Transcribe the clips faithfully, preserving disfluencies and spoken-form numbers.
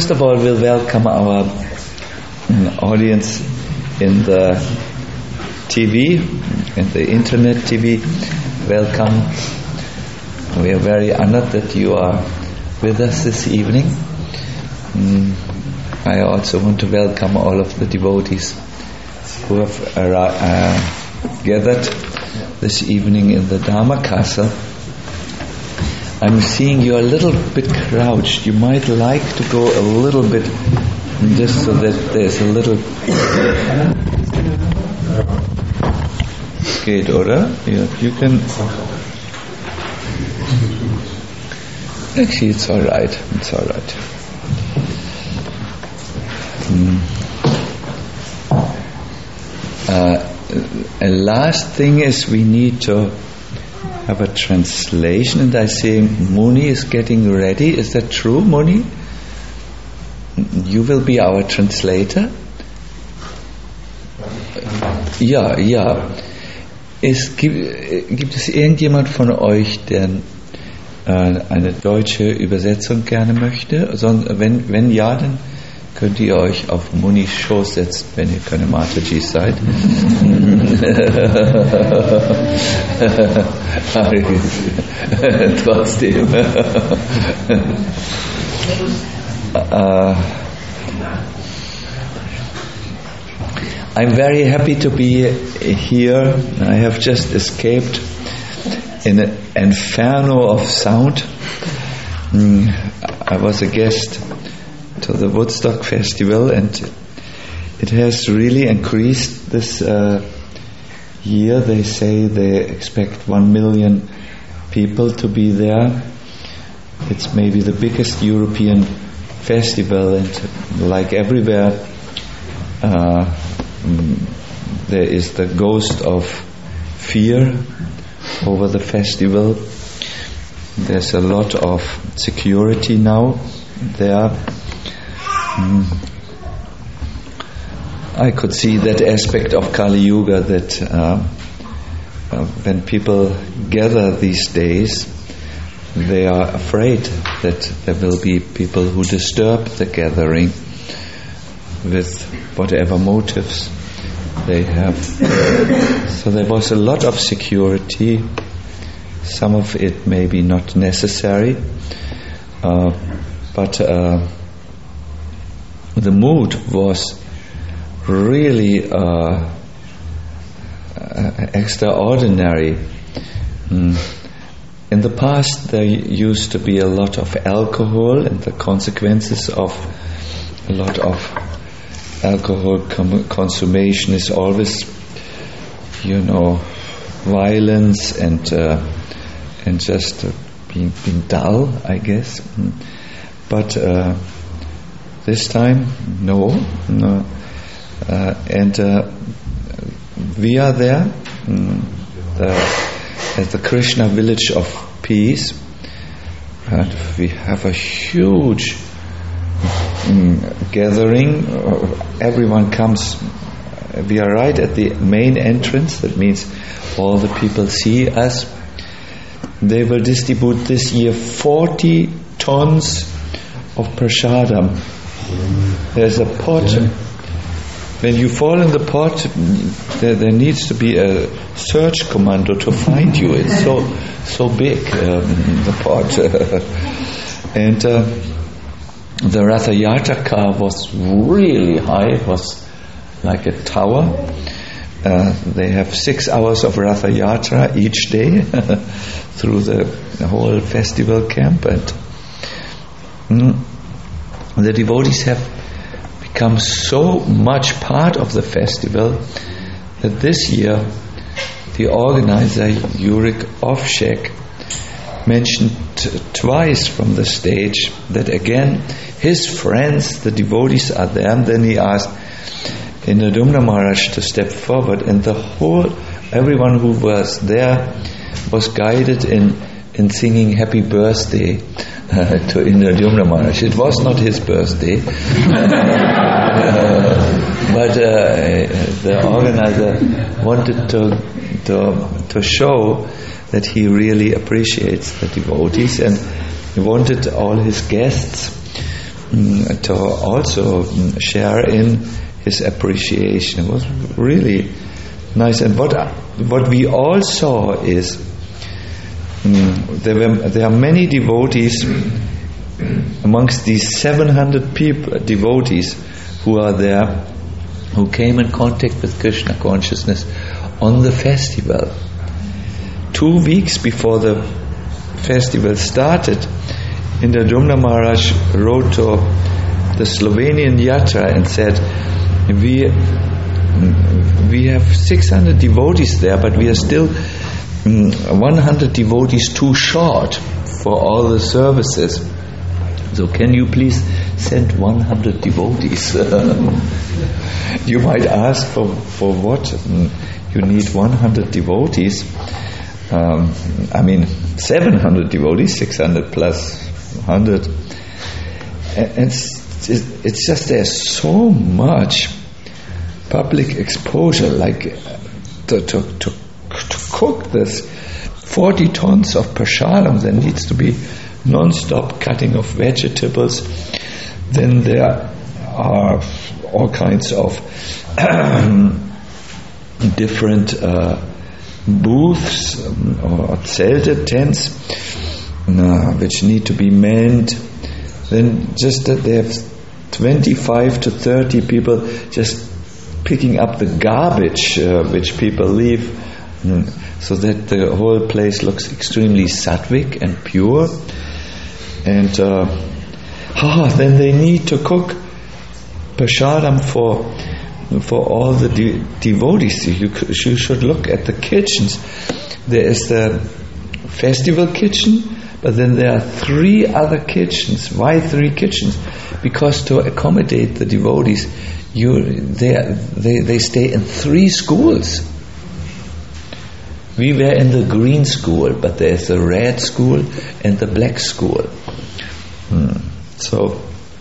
first of all, we'll welcome our um, audience in the T V, in the internet T V. Welcome. We are very honored that you are with us this evening. Um, I also want to welcome all of the devotees who have uh, uh, gathered this evening in the Dharma Castle. I'm seeing you a little bit crouched. You might like to go a little bit, just so that there's a little... Geht, oder? Yeah, you can... Actually, it's all right. It's all right. Mm. Uh, a last thing is we need to have a translation, and I say Muni is getting ready. Is that true, Muni? You will be our translator? Ja, ja. Es gibt, gibt es irgendjemand von euch, der äh, eine deutsche Übersetzung gerne möchte? Sonst, wenn, wenn ja, dann könnt ihr euch auf Munis Schoß setzen, wenn ihr keine Matajis seid. Trotzdem. uh, I'm very happy to be here. I have just escaped in an inferno of sound. Mm, I was a guest to the Woodstock Festival, and it has really increased this uh, year. They say they expect one million people to be there. It's maybe the biggest European festival, and like everywhere, uh, there is the ghost of fear over the festival. There's a lot of security now there. Mm. I could see that aspect of Kali Yuga, that uh, uh, when people gather these days, they are afraid that there will be people who disturb the gathering with whatever motives they have. So there was a lot of security, some of it maybe not necessary, uh, but uh, the mood was really uh, uh, extraordinary. Mm. In the past there used to be a lot of alcohol, and the consequences of a lot of alcohol com- consummation is always, you know, violence and uh, and just uh, being, being dull, I guess. Mm. But uh, this time, no, no. Uh, and uh, we are there mm, the, at the Krishna Village of Peace, and we have a huge mm, gathering. Uh, everyone comes. We are right at the main entrance. That means all the people see us. They will distribute this year forty tons of prasadam. There's a pot. When you fall in the pot, there, there needs to be a search commando to find you. It's so so big, um, the pot. And uh, the Ratha Yatra car was really high. It was like a tower. Uh, they have six hours of Ratha Yatra each day through the, the whole festival camp, and mm, the devotees have become so much part of the festival that this year the organizer Yurik Ovshek mentioned t- twice from the stage that again his friends, the devotees, are there, and then he asked Indradumna Maharaj to step forward, and the whole, everyone who was there was guided in, in singing happy birthday uh, to Indradumna Maharaj. It was not his birthday, uh, but uh, the organizer wanted to, to, to show that he really appreciates the devotees, and he wanted all his guests mm, to also mm, share in his appreciation. It was really nice. And what what we all saw is mm, there were there are many devotees amongst these seven hundred people, devotees who are there, who came in contact with Krishna consciousness on the festival. Two weeks before the festival started, Indradumna Maharaj wrote to the Slovenian Yatra and said, we we have six hundred devotees there, but we are still um, one hundred devotees too short for all the services. So can you please send one hundred devotees? You might ask for, for what? You need one hundred devotees. Um, I mean, seven hundred devotees, six hundred plus one hundred. And it's, it's just there's so much public exposure, like to, to, to, to cook this forty tons of prasadam. There needs to be non-stop cutting of vegetables. Then there are all kinds of different uh, booths um, or zelte tents uh, which need to be manned. Then just that they have twenty-five to thirty people just picking up the garbage uh, which people leave, mm, so that the whole place looks extremely sattvic and pure. And uh, ah, then they need to cook prasadam for for all the de- devotees. You, you should look at the kitchens. There is the festival kitchen, but then there are three other kitchens. Why three kitchens? Because to accommodate the devotees, you they they they stay in three schools. We were in the green school, but there's the red school and the black school. Hmm. So,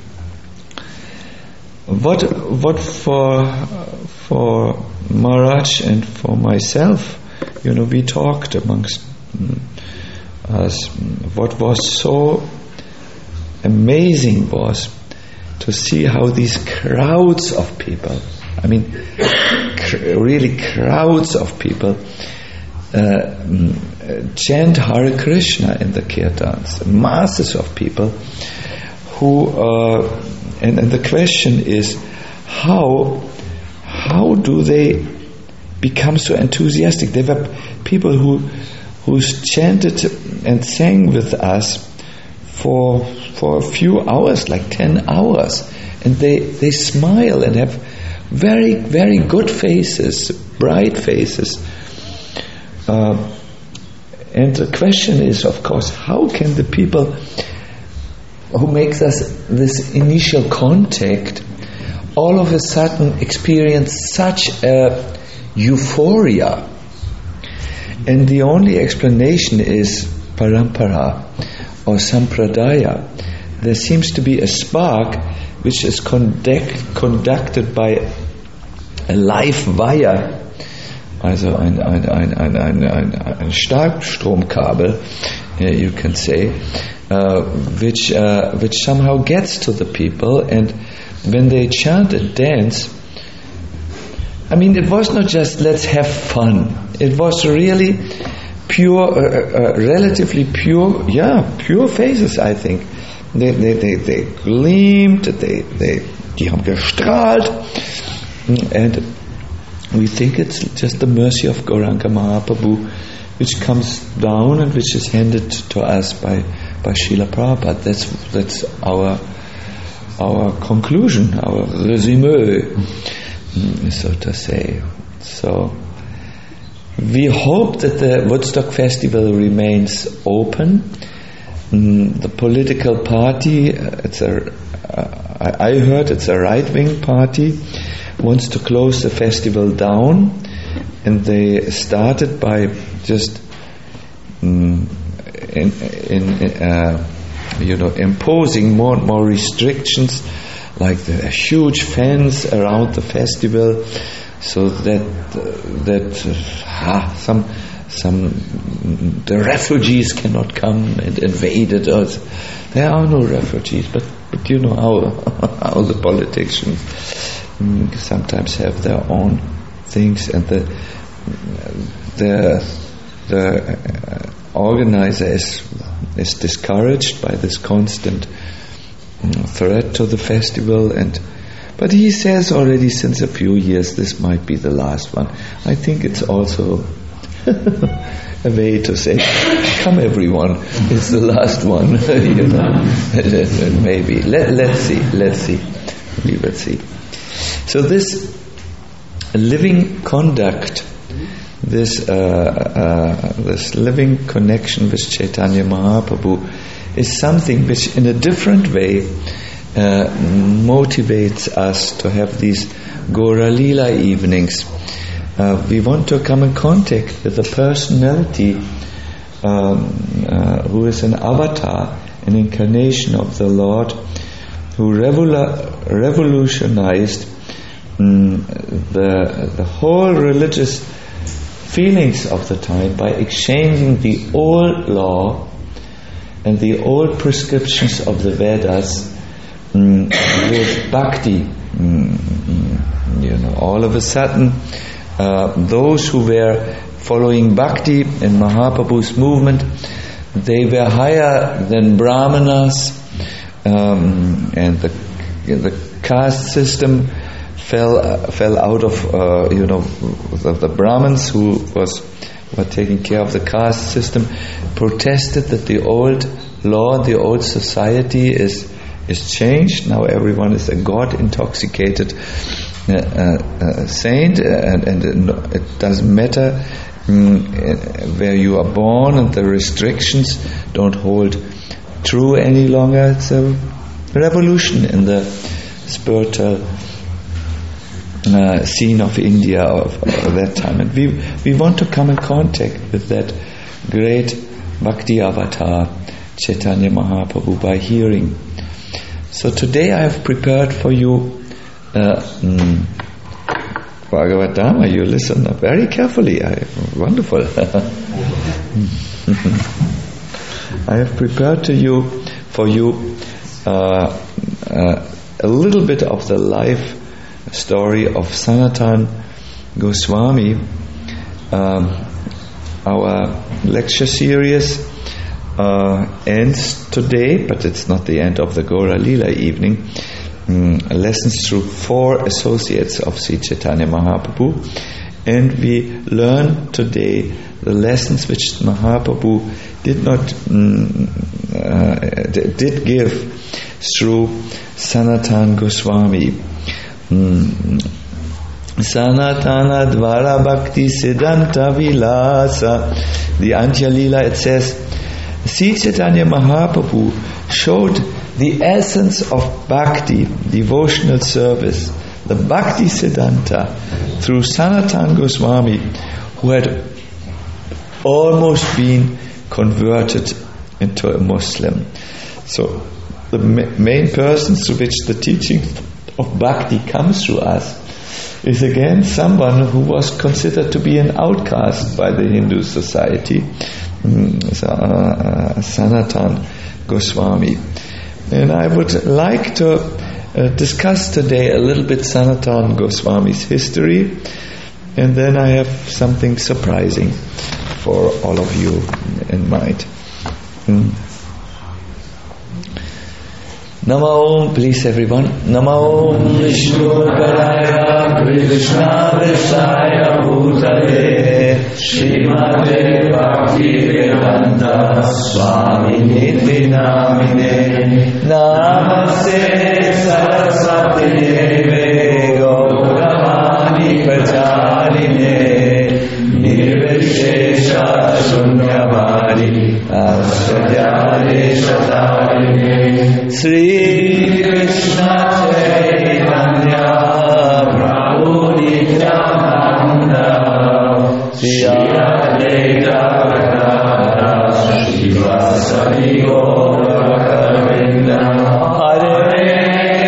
what what for for Maharaj and for myself, you know, we talked amongst mm, us. What was so amazing was to see how these crowds of people, I mean, cr- really crowds of people, uh, chant Hare Krishna in the kirtans. Masses of people who, uh, and, and the question is, how how do they become so enthusiastic? There were people who who chanted and sang with us for for a few hours, like ten hours, and they they smile and have very very good faces, bright faces. Uh, and the question is, of course, how can the people who makes us this initial contact all of a sudden experience such a euphoria? And the only explanation is parampara or sampradaya. There seems to be a spark which is conduct, conducted by a live wire, also ein, ein, ein, ein, ein, ein, ein Starkstromkabel, uh, you can say, uh, which uh, which somehow gets to the people, and when they chant and dance, I mean, it was not just let's have fun. It was really pure, uh, uh, relatively pure, yeah, pure faces, I think. They, they, they, they gleamed, they, they, die haben gestrahlt, and we think it's just the mercy of Gauranga Mahaprabhu which comes down and which is handed to us by, by Srila Prabhupada. That's, that's our, our conclusion, our résumé, so to say. So we hope that the Woodstock Festival remains open. Mm, the political party, it's a, uh, I heard it's a right-wing party, wants to close the festival down, and they started by just mm, in, in, uh, you know, imposing more and more restrictions, like the huge fence around the festival, so that uh, that uh, ah, some some the refugees cannot come and invade it. There are no refugees, but, but you know how how the politicians mm, sometimes have their own things, and the the the uh, organizer is is discouraged by this constant mm, threat to the festival, and but he says already since a few years this might be the last one. I think it's also a way to say, come everyone, it's the last one, you know. Maybe. Let, let's see, let's see. We will see. So this living conduct, this uh, uh, this living connection with Chaitanya Mahaprabhu is something which in a different way uh, motivates us to have these Gaura Lila evenings. Uh, we want to come in contact with a personality um, uh, who is an avatar, an incarnation of the Lord, who revolu- revolutionized um, the the whole religious feelings of the time by exchanging the old law and the old prescriptions of the Vedas um, with bhakti. Um, you know, all of a sudden, Uh, those who were following bhakti in Mahaprabhu's movement, they were higher than brahmanas, um, and the the caste system fell uh, fell out of uh, you know the, the brahmins who was were taking care of the caste system protested that the old law, the old society is is changed. Now everyone is a god intoxicated Uh, uh, saint, and, and it doesn't matter um, where you are born, and the restrictions don't hold true any longer. It's a revolution in the spiritual uh, scene of India of, of that time, and we we want to come in contact with that great bhakti avatar Chaitanya Mahaprabhu by hearing. So today I have prepared for you Uh, mm, Bhagavatam. You listen very carefully. I, wonderful. I have prepared to you for you uh, uh, a little bit of the life story of Sanatana Goswami. Um, our lecture series uh, ends today, but it's not the end of the Gaura Lila evening. Mm, lessons through four associates of Sri Chaitanya Mahaprabhu, and we learn today the lessons which Mahaprabhu did not mm, uh, did give through Sanatana Goswami. Mm. Sanatana Dvara Bhakti Siddhanta Vilasa. The Antya Lila, it says, Sri Chaitanya Mahaprabhu showed the essence of bhakti, devotional service, the bhakti siddhanta, through Sanatana Goswami, who had almost been converted into a Muslim. So the ma- main person through which the teaching of bhakti comes through us is again someone who was considered to be an outcast by the Hindu society, mm, so, uh, Sanatana Goswami. And I would like to uh, discuss today a little bit Sanatana Goswami's history, and then I have something surprising for all of you in mind. Hmm. Namo, please everyone. Namo Vishnu Padaya Krishna Vishaya Bhutale Srimate Bhakti Vedanta Swami Niti Namine Namaste Saraswati Deve Gauravani Pracharine Nirvishesha Shunyavadi Asvadyade Shatarine Sri Krishna Chaitanya Prabhu Nityananda Sri Advaita Gadadhara Srivasadi Gaura Bhaktavinda Hare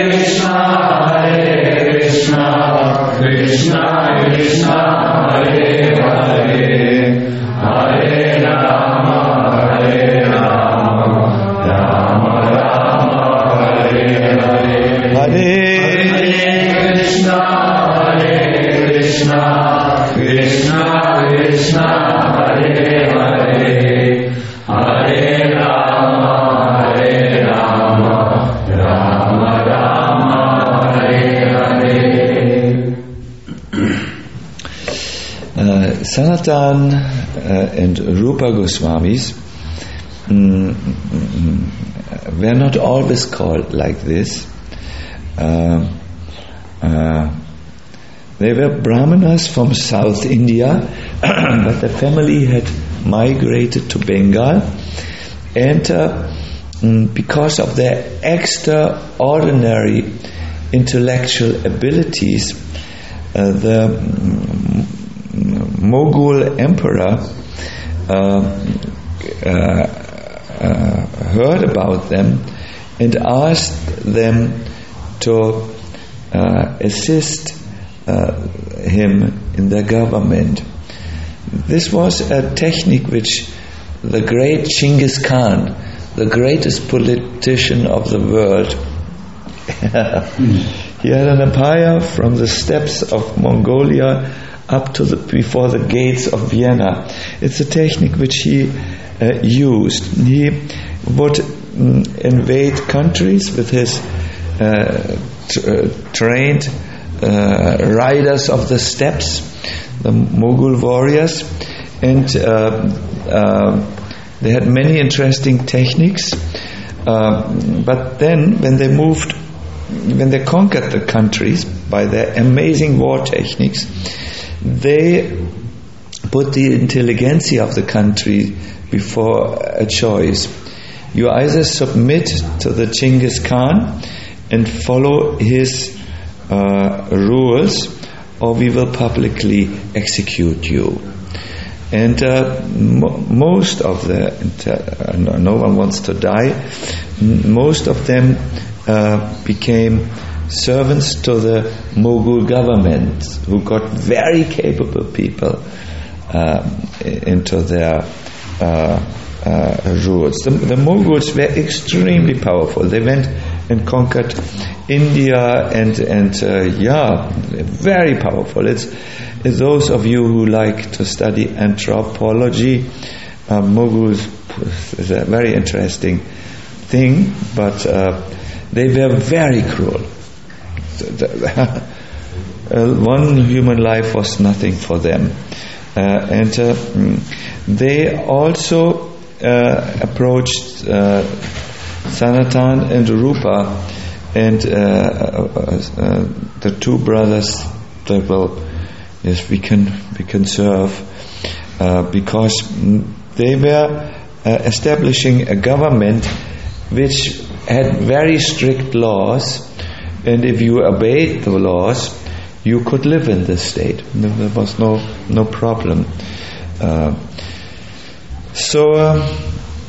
Hare Krishna, Hare Krishna, Krishna Krishna, Hare Hare, Hare Rama, Hare Rama, Rama Rama, Hare Hare. Uh, Sanatan uh, and Rupa Goswamis mm, mm, were not always called like this. Uh, uh, they were Brahmanas from South India, but the family had migrated to Bengal, and uh, mm, because of their extraordinary intellectual abilities, uh, the mm, Mughal emperor uh, uh, uh, heard about them and asked them to uh, assist uh, him in the government. This was a technique which the great Genghis Khan, the greatest politician of the world, he had an empire from the steppes of Mongolia up to the, before the gates of Vienna. It's a technique which he uh, used. He would mm, invade countries with his uh, t- uh, trained uh, riders of the steppes, the Mughal warriors, and uh, uh, they had many interesting techniques. Uh, but then, when they moved, when they conquered the countries by their amazing war techniques, they put the intelligentsia of the country before a choice. You either submit to the Genghis Khan and follow his uh, rules, or we will publicly execute you. And uh, mo- most of the, uh, no, no one wants to die, m- most of them uh, became servants to the Mughal government, who got very capable people uh, into their uh, uh, rules. The, the Mughals were extremely powerful. They went and conquered India, and and uh, yeah, very powerful. It's, it's those of you who like to study anthropology, uh, Mughals is a very interesting thing, but uh, they were very cruel. uh, one human life was nothing for them, uh, and uh, they also uh, approached uh, Sanatan and Rupa, and uh, uh, uh, the two brothers that well, yes, we can we can serve uh, because they were uh, establishing a government which had very strict laws. And if you obeyed the laws, you could live in this state. There was no no problem. Uh, so uh,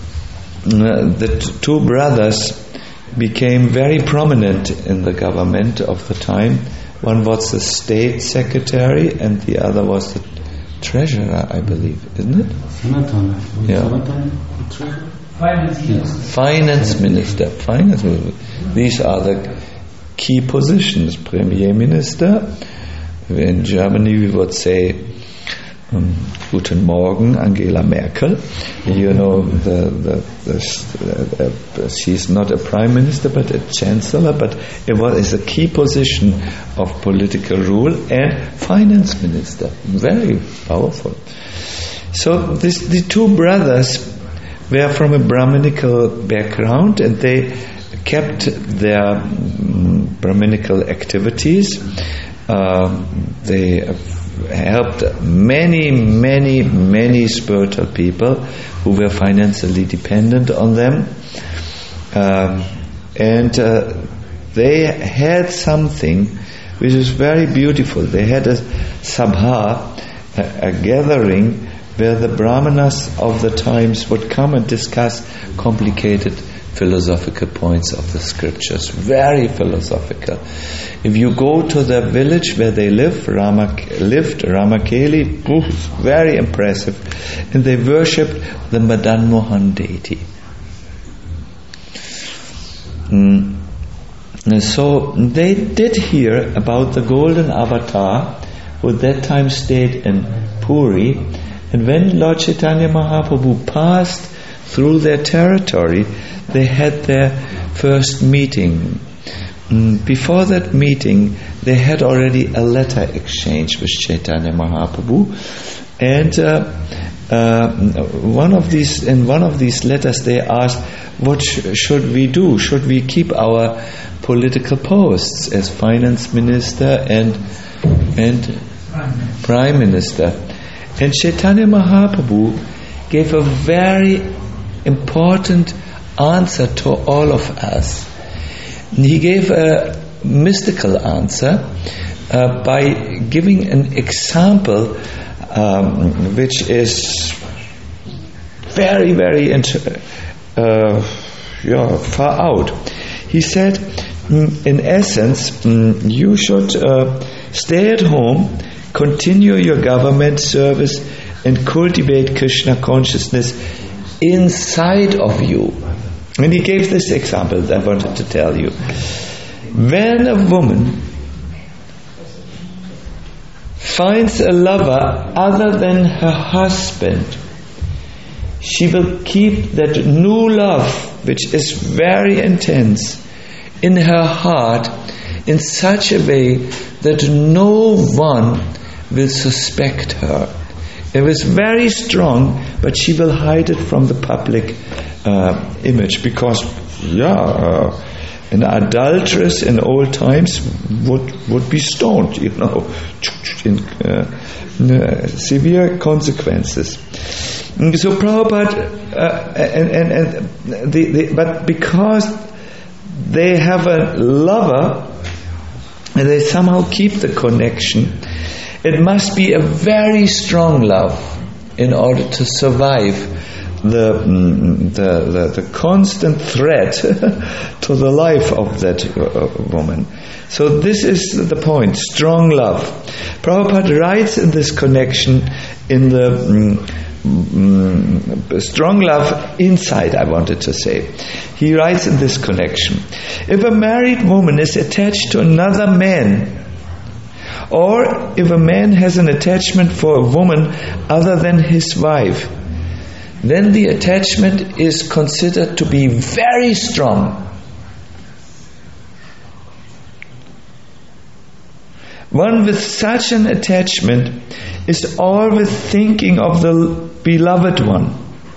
the t- two brothers became very prominent in the government of the time. One was the state secretary, and the other was the treasurer, I believe, isn't it? Sanatan. Yeah. Sanatan, the treasurer? Finance minister. Finance minister. Finance minister. These are the key positions. Premier Minister. In Germany we would say um, Guten Morgen, Angela Merkel. You know, the, the, the, uh, uh, she's not a prime minister but a chancellor, but it was a key position of political rule, and finance minister. Very powerful. So this, the two brothers were from a Brahminical background, and they kept their um, Brahminical activities. Uh, they helped many, many, many spiritual people who were financially dependent on them. Um, and uh, they had something which is very beautiful. They had a sabha, a, a gathering where the Brahmanas of the times would come and discuss complicated philosophical points of the scriptures. Very philosophical. If you go to the village where they live, Rama, lived, Ramakeli, ooh, very impressive. And they worshipped the Madan Mohan deity. Mm. So they did hear about the golden avatar who at that time stayed in Puri, and when Lord Chaitanya Mahaprabhu passed through their territory, they had their first meeting. Before that meeting, they had already a letter exchange with Chaitanya Mahaprabhu, and uh, uh, one of these in one of these letters they asked, "What sh- should we do? Should we keep our political posts as finance minister and and prime minister?" And Chaitanya Mahaprabhu gave a very important answer to all of us. He gave a mystical answer uh, by giving an example um, which is very, very inter- uh, yeah, far out. He said, mm, in essence, mm, you should uh, stay at home, continue your government service, and cultivate Krishna consciousness inside of you. And he gave this example that I wanted to tell you. When a woman finds a lover other than her husband, she will keep that new love, which is very intense, in her heart in such a way that no one will suspect her. It was very strong, but she will hide it from the public uh, image, because, yeah, uh, an adulteress in old times would would be stoned, you know, in uh, uh, severe consequences. So Prabhupada, uh, and and, and the, the, but because they have a lover, and they somehow keep the connection. It must be a very strong love in order to survive the mm, the, the, the constant threat to the life of that uh, woman. So this is the point, strong love. Prabhupada writes in this connection in the mm, mm, strong love inside, I wanted to say. He writes in this connection, if a married woman is attached to another man, or if a man has an attachment for a woman other than his wife, then the attachment is considered to be very strong. One with such an attachment is always thinking of the beloved one.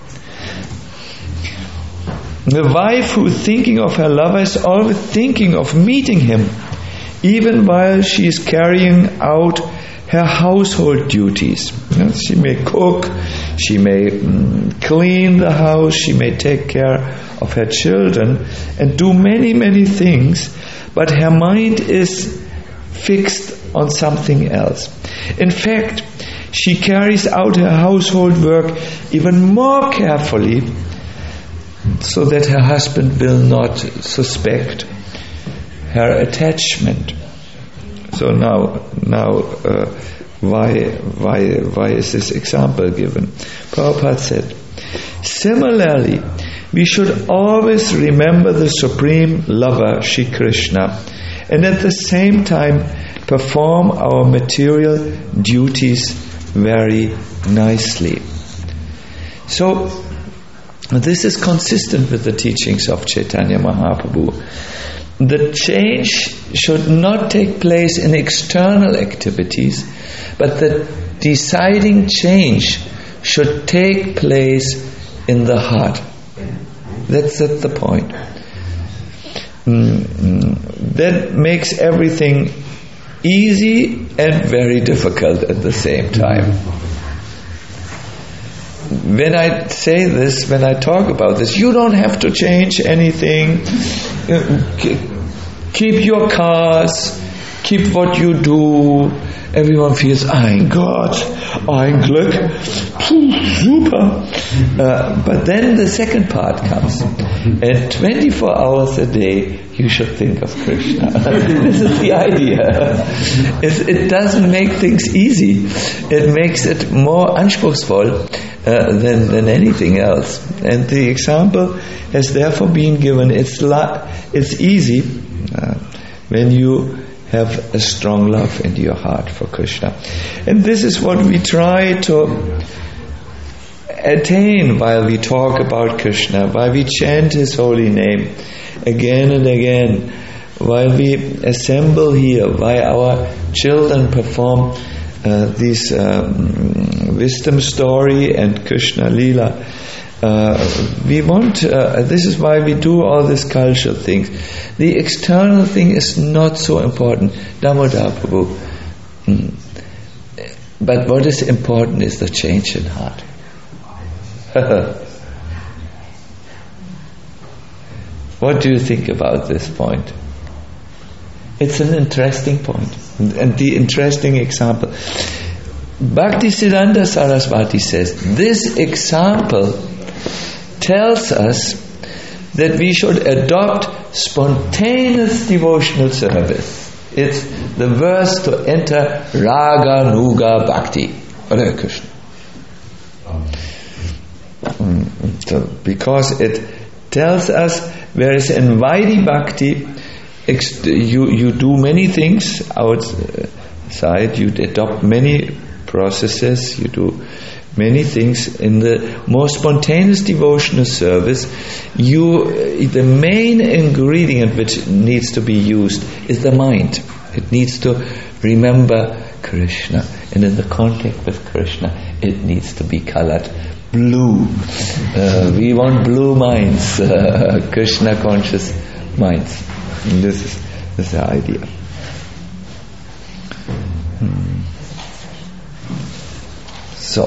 The wife who is thinking of her lover is always thinking of meeting him, even while she is carrying out her household duties. You know, she may cook, she may mm, clean the house, she may take care of her children and do many, many things, but her mind is fixed on something else. In fact, she carries out her household work even more carefully so that her husband will not suspect her attachment. So now, now, uh, why, why, why is this example given? Prabhupada said, similarly, we should always remember the supreme lover, Shri Krishna, and at the same time perform our material duties very nicely. So, this is consistent with the teachings of Chaitanya Mahaprabhu. The change should not take place in external activities, but the deciding change should take place in the heart. That's, that's the point. Mm-hmm. That makes everything easy and very difficult at the same time. When I say this, when I talk about this, you don't have to change anything. Keep your cars, keep what you do. Everyone feels, ein Gott, ein Glück, super. Uh, but then the second part comes. And twenty-four hours a day, you should think of Krishna. This is the idea. It's, it doesn't make things easy. It makes it more anspruchsvoll uh, than, than anything else. And the example has therefore been given. It's, la- it's easy Uh, when you have a strong love in your heart for Krishna. And this is what we try to attain while we talk about Krishna, while we chant His holy name again and again, while we assemble here, while our children perform uh, this um, wisdom story and Krishna Leela. Uh, we want, uh, this is why we do all these cultural things. The external thing is not so important. Damodar Prabhu. Mm. But what is important is the change in heart. What do you think about this point? It's an interesting point, and the interesting example. Bhaktisiddhanta Saraswati says, this example tells us that we should adopt spontaneous devotional service. It's the verse to enter Raga Nuga Bhakti. Hare Krishna. So, because it tells us, whereas in Vaidhi Bhakti, you, you do many things outside, you adopt many processes, you do many things. In the most spontaneous devotional service, you the main ingredient which needs to be used is the mind. It needs to remember Krishna, and in the contact with Krishna, it needs to be colored blue. Uh, we want blue minds, uh, Krishna conscious minds. And this is, this is the idea. Hmm. So,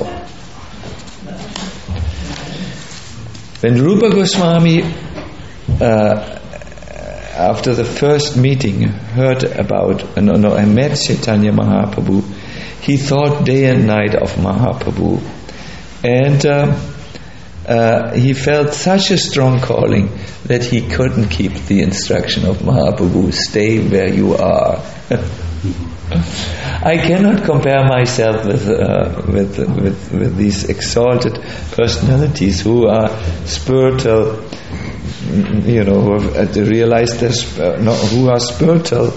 when Rupa Goswami, uh, after the first meeting, heard about, no, no, I met Chaitanya Mahaprabhu, he thought day and night of Mahaprabhu. And uh, uh, he felt such a strong calling that he couldn't keep the instruction of Mahaprabhu, stay where you are. I cannot compare myself with, uh, with, with, with these exalted personalities who are spiritual, you know, who have realized this, uh, no, who are spiritual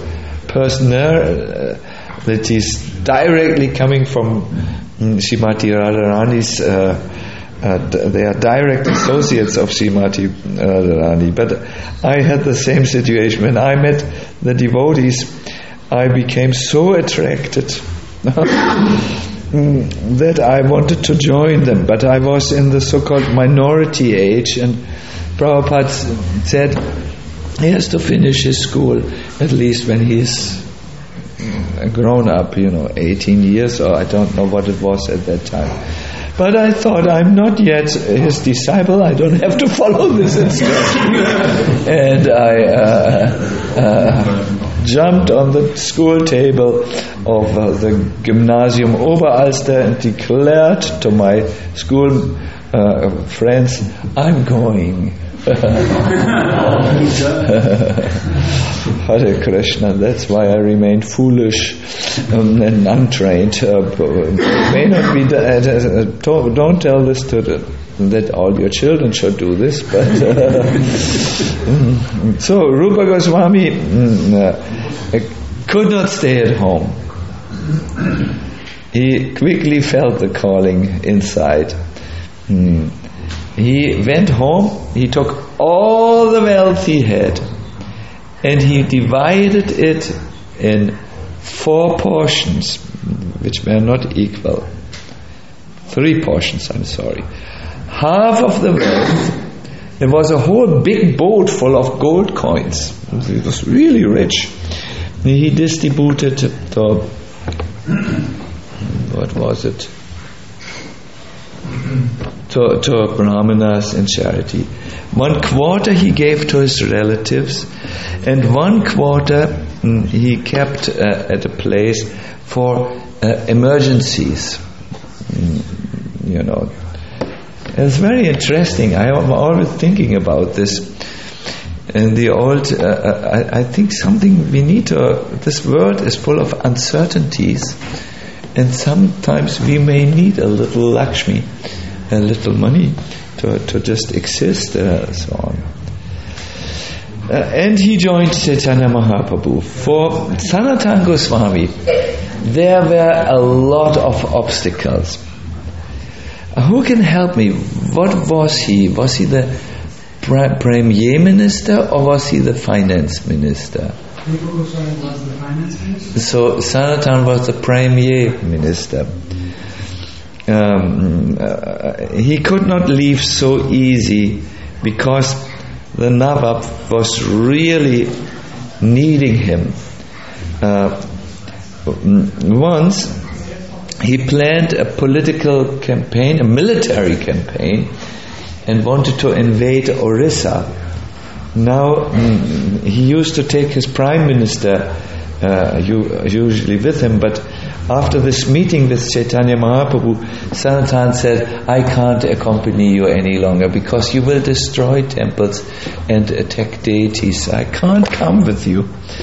personalities directly coming from Srimati Radharani's, uh, uh, they are direct associates of Srimati Radharani. But I had the same situation. When I met the devotees, I became so attracted that I wanted to join them. But I was in the so-called minority age, and Prabhupada said he has to finish his school at least when he's grown up, you know, eighteen years, or I don't know what it was at that time. But I thought, I'm not yet his disciple, I don't have to follow this instruction. And I uh, uh, jumped on the school table of uh, the Gymnasium Oberalster and declared to my school uh, friends, I'm going. Hare Krishna. That's why I remained foolish um, and untrained. Uh, may not be. Uh, don't, don't tell this to the, that all your children should do this. But uh, so Rupa Goswami uh, could not stay at home. He quickly felt the calling inside. Hmm. He went home, he took all the wealth he had and he divided it in four portions, which were not equal. Three portions, I'm sorry. Half of the wealth, there was a whole big boat full of gold coins. He was really rich. He distributed to, what was it? To, to brahmanas in charity. One quarter he gave to his relatives, and one quarter mm, he kept uh, at a place for uh, emergencies. Mm, you know, it's very interesting. I am always thinking about this. And the old, uh, I, I think something we need to. This world is full of uncertainties, and sometimes we may need a little Lakshmi, a little money to, to just exist, uh, so on. Uh, and he joined Chaitanya Mahaprabhu. For Sanatana Goswami, there were a lot of obstacles. Uh, who can help me? What was he? Was he the Premier Minister or was he the Finance Minister? Goswami was the Finance Minister. So Sanatana was the Premier Minister. Um, uh, he could not leave so easy because the Nawab was really needing him. Uh, once he planned a political campaign, a military campaign, and wanted to invade Orissa. Now mm, he used to take his prime minister uh, usually with him, but after this meeting with Chaitanya Mahaprabhu, Sanatana said, I can't accompany you any longer because you will destroy temples and attack deities. I can't come with you.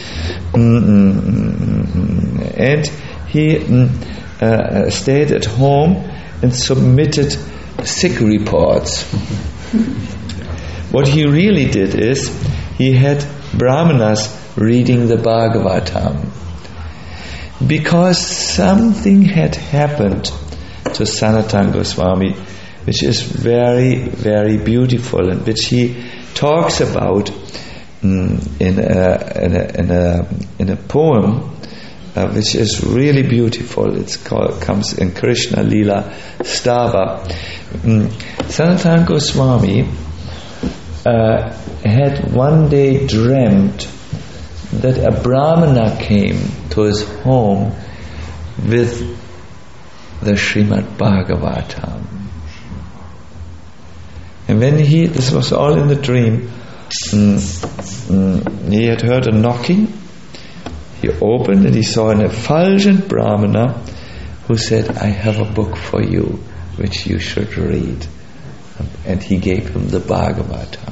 Mm-mm. And he mm, uh, stayed at home and submitted sick reports. What he really did is, he had Brahmanas reading the Bhagavatam. Because something had happened to Sanatana Goswami, which is very, very beautiful, and which he talks about mm, in, a, in, a, in, a, in a poem, uh, which is really beautiful. It's called, comes in Krishna Lila Stava. Mm, Sanatana Goswami uh, had one day dreamt that a Brahmana came to his home with the Srimad Bhagavatam. And when he, this was all in the dream, mm, mm, he had heard a knocking. He opened and he saw an effulgent Brahmana who said, I have a book for you which you should read. And he gave him the Bhagavatam.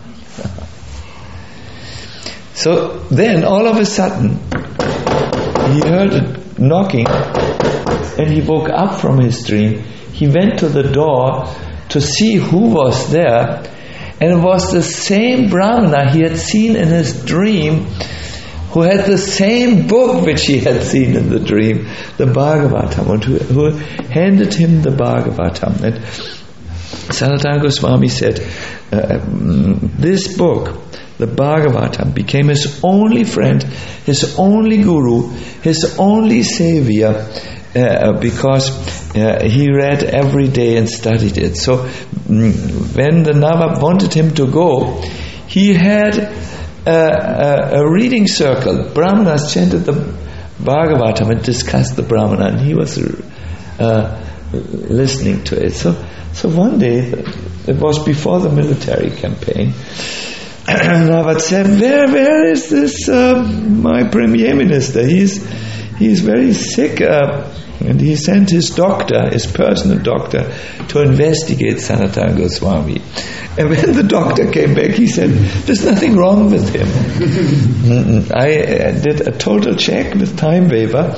So then, all of a sudden, he heard a knocking and he woke up from his dream. He went to the door to see who was there, and it was the same Brahmana he had seen in his dream, who had the same book which he had seen in the dream, the Bhagavatam, and who, who handed him the Bhagavatam. And Sanatana Goswami said, uh, this book, the Bhagavatam, became his only friend, his only guru, his only savior, uh, because uh, he read every day and studied it. So mm, when the Nawab wanted him to go, he had a, a, a reading circle. Brahmanas chanted the Bhagavatam and discussed the Brahmana, and he was uh, listening to it. So, so one day, it was before the military campaign, Nawab said, where, where is this, uh, my Premier Minister? He's, he's very sick. Uh, and he sent his doctor, his personal doctor, to investigate Sanatana Goswami. And when the doctor came back, he said, there's nothing wrong with him. I uh, did a total check with Time Waver,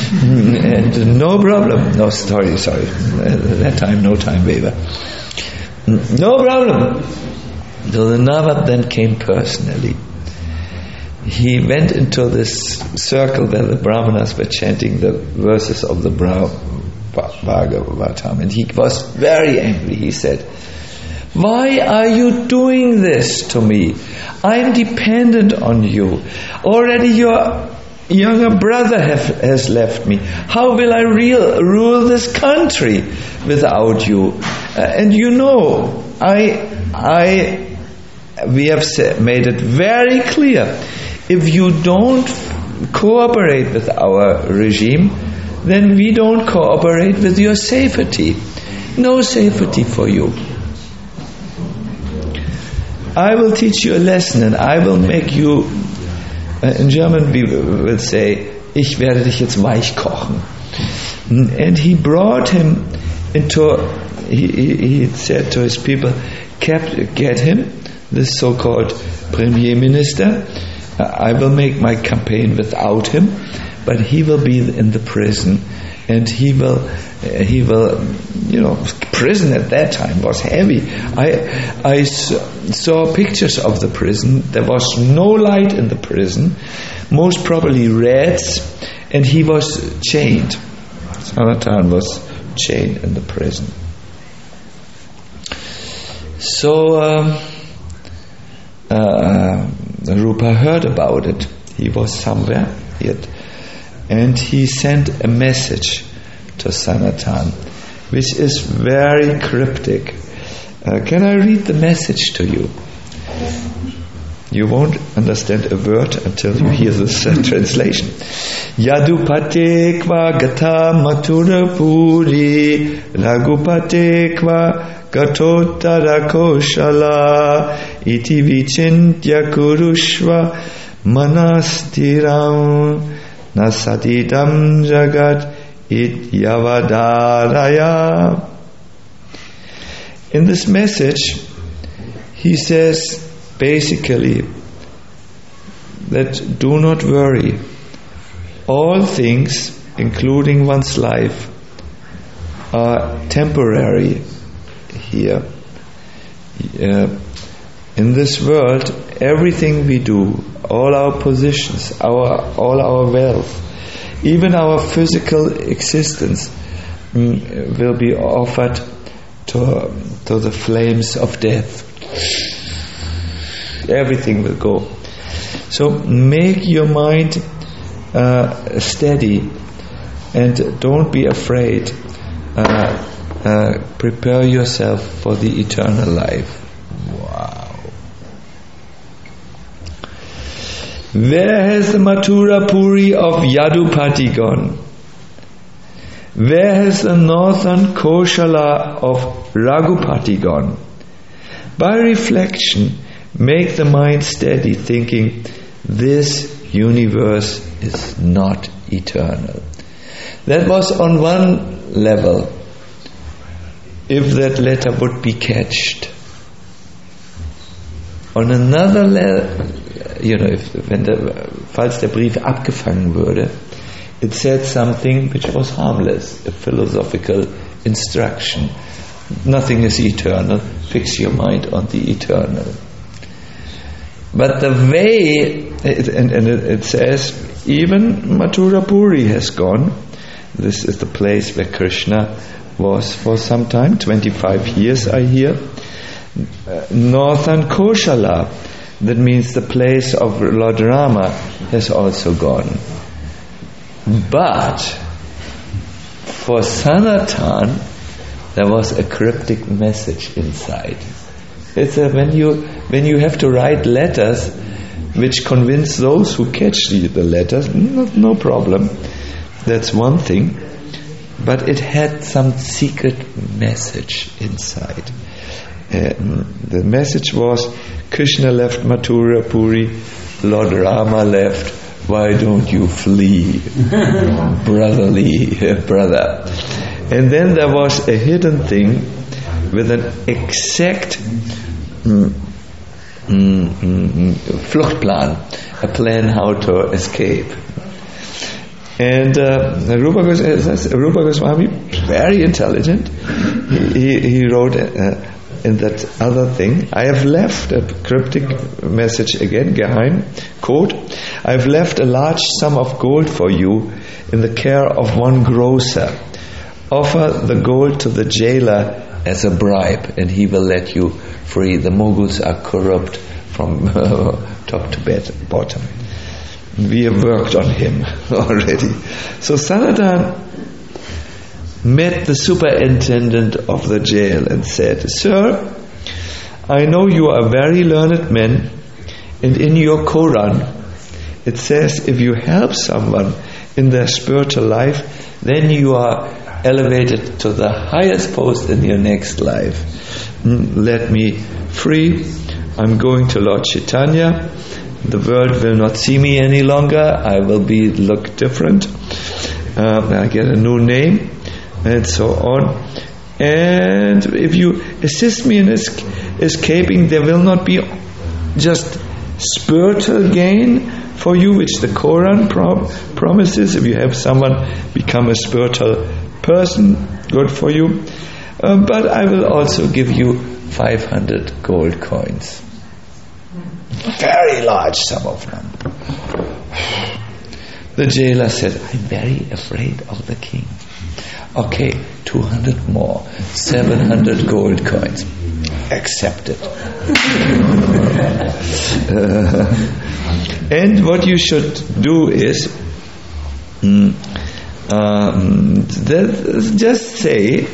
and no problem. No, sorry, sorry. At that time, no Time Waver. No problem. So the Nawab then came personally. He went into this circle where the Brahmanas were chanting the verses of the Bhagavatam, and he was very angry. He said, why are you doing this to me? I am dependent on you. Already your younger brother have, has left me. How will I real, rule this country without you? Uh, and you know, I, I, we have said, made it very clear, if you don't cooperate with our regime, then we don't cooperate with your safety. No safety for you. I will teach you a lesson, and I will make you, uh, in German we will say, ich werde dich jetzt weich kochen. And he brought him into, he, he, he said to his people, kept, get him, this so-called Premier Minister. I will make my campaign without him, but he will be in the prison, and he will, uh, he will, you know, prison at that time was heavy. I, I s- saw pictures of the prison. There was no light in the prison, most probably rats, and he was chained. Sanatan was chained in the prison. So um, uh, Rupa heard about it. He was somewhere, he had, and he sent a message to Sanatan, which is very cryptic. Uh, can I read the message to you? You won't understand a word until you hear this uh, translation. Yadupate kva gata mathura puri Raghupate kva gatotara koshala iti vichintya kurushva manastiram nasatidam jagat ityavadaraya. In this message, he says basically that do not worry. All things, including one's life, are temporary here. Uh, in this world, everything we do, all our positions, our all our wealth, even our physical existence mm, will be offered to, to the flames of death. Everything will go. So make your mind uh, steady and don't be afraid. Uh, uh, prepare yourself for the eternal life. Wow. Where has the Mathura Puri of Yadupati gone? Where has the northern Koshala of Raghupati gone? By reflection, make the mind steady, thinking this universe is not eternal. That was on one level, if that letter would be catched. On another level, you know, if, wenn der, falls der Brief abgefangen würde, it said something which was harmless, a philosophical instruction. Nothing is eternal, fix your mind on the eternal. But the way, it, and, and it, it says, even Mathura Puri has gone. This is the place where Krishna was for some time, twenty-five years I hear. Uh, Northern Koshala, that means the place of Lord Rama, has also gone. But for Sanatan, there was a cryptic message inside. It's a, when you when you have to write letters which convince those who catch the, the letters, no, no problem. That's one thing. But it had some secret message inside. Uh, the message was, Krishna left Mathura Puri, Lord Rama left, why don't you flee? Brotherly brother. And then there was a hidden thing with an exact mm, mm, mm, Fluchtplan, a plan how to escape. And uh, Rupa Goswami, Rupa Goswami, very intelligent, he, he wrote uh, in that other thing, I have left a cryptic message again, geheim, quote, I have left a large sum of gold for you in the care of one grocer. Offer the gold to the jailer as a bribe and he will let you free. The Mughals are corrupt from uh, top to bottom. We have worked on him already. So Sanatan met the superintendent of the jail and said, Sir, I know you are a very learned man, and in your Quran it says if you help someone in their spiritual life, then you are elevated to the highest post in your next life. Let me free. I'm going to Lord Chaitanya. The world will not see me any longer. I will be look different. Um, I get a new name, and so on. And if you assist me in es- escaping, there will not be just spiritual gain, for you, which the Quran prom- promises. If you have someone become a spiritual person, good for you. Um, but I will also give you five hundred gold coins. Very large, some of them. The jailer said, I'm very afraid of the king. Okay, two hundred more, seven hundred gold coins. Accepted. uh, and what you should do is, mm, um, that, just say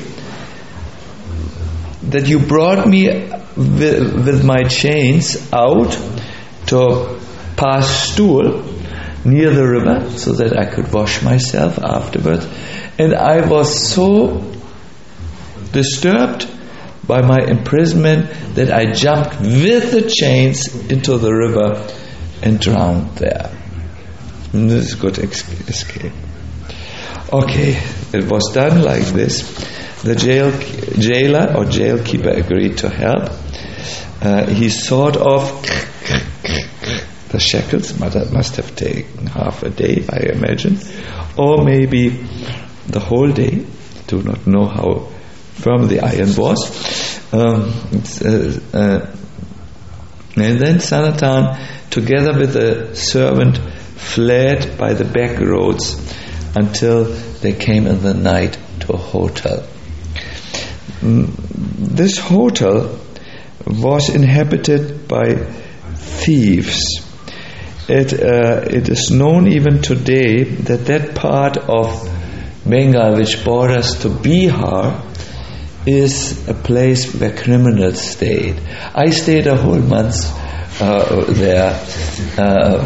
that you brought me with, with my chains out to Pastur near the river so that I could wash myself afterwards. And I was so disturbed by my imprisonment that I jumped with the chains into the river and drowned there. And this is a good escape. Okay, it was done like this. The jail, jailer or jail keeper agreed to help. Uh, he sawed off the shackles. That must have taken half a day, I imagine, or maybe the whole day. Do not know how firm the iron was. Um, uh, uh, and then Sanatan, together with the servant, fled by the back roads until they came in the night to a hotel. This hotel was inhabited by thieves. It, uh, it is known even today that that part of Bengal which borders to Bihar is a place where criminals stayed. I stayed a whole month uh, there, uh,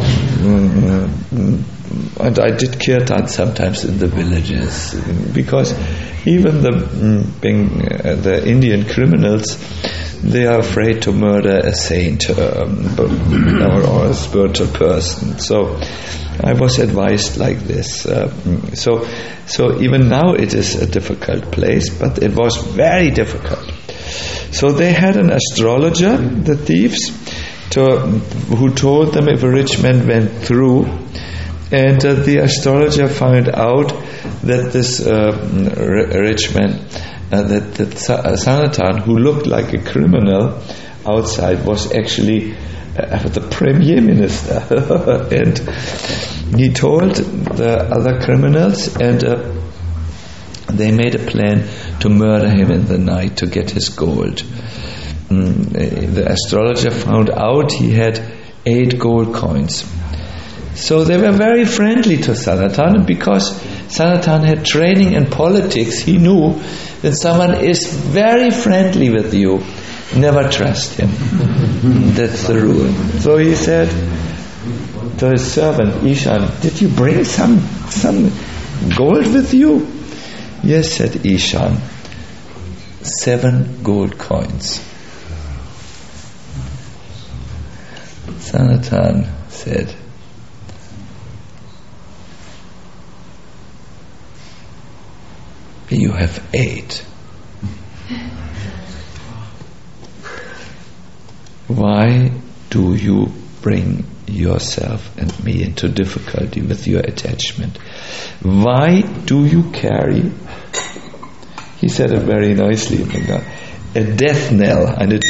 and I did kirtan sometimes in the villages, because even the uh, the Indian criminals, they are afraid to murder a saint um, or, or a spiritual person. So I was advised like this. Uh, so, so even now it is a difficult place, but it was very difficult. So they had an astrologer, the thieves, to, who told them if a rich man went through, and uh, the astrologer found out that this uh, r- rich man, uh, that, that Sanatan, who looked like a criminal outside, was actually uh, the Premier Minister. And he told the other criminals, and uh, they made a plan to murder him in the night to get his gold. Mm, the astrologer found out he had eight gold coins. So they were very friendly to Sanatan, because Sanatan had training in politics. He knew that someone is very friendly with you, never trust him. That's the rule. So he said to his servant Ishan, did you bring some some gold with you? Yes, said Ishan, seven gold coins. Sanatan said, you have eight. Why do you bring yourself and me into difficulty with your attachment? Why do you carry, he said it very nicely, a death knell and a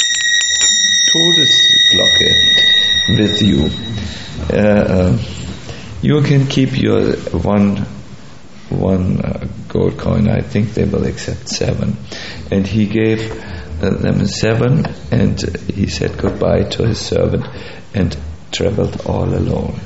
Todesglocke with you? Uh, uh, you can keep your one one uh, gold coin. I think they will accept seven. And he gave uh, them seven, and uh, he said goodbye to his servant and traveled all alone.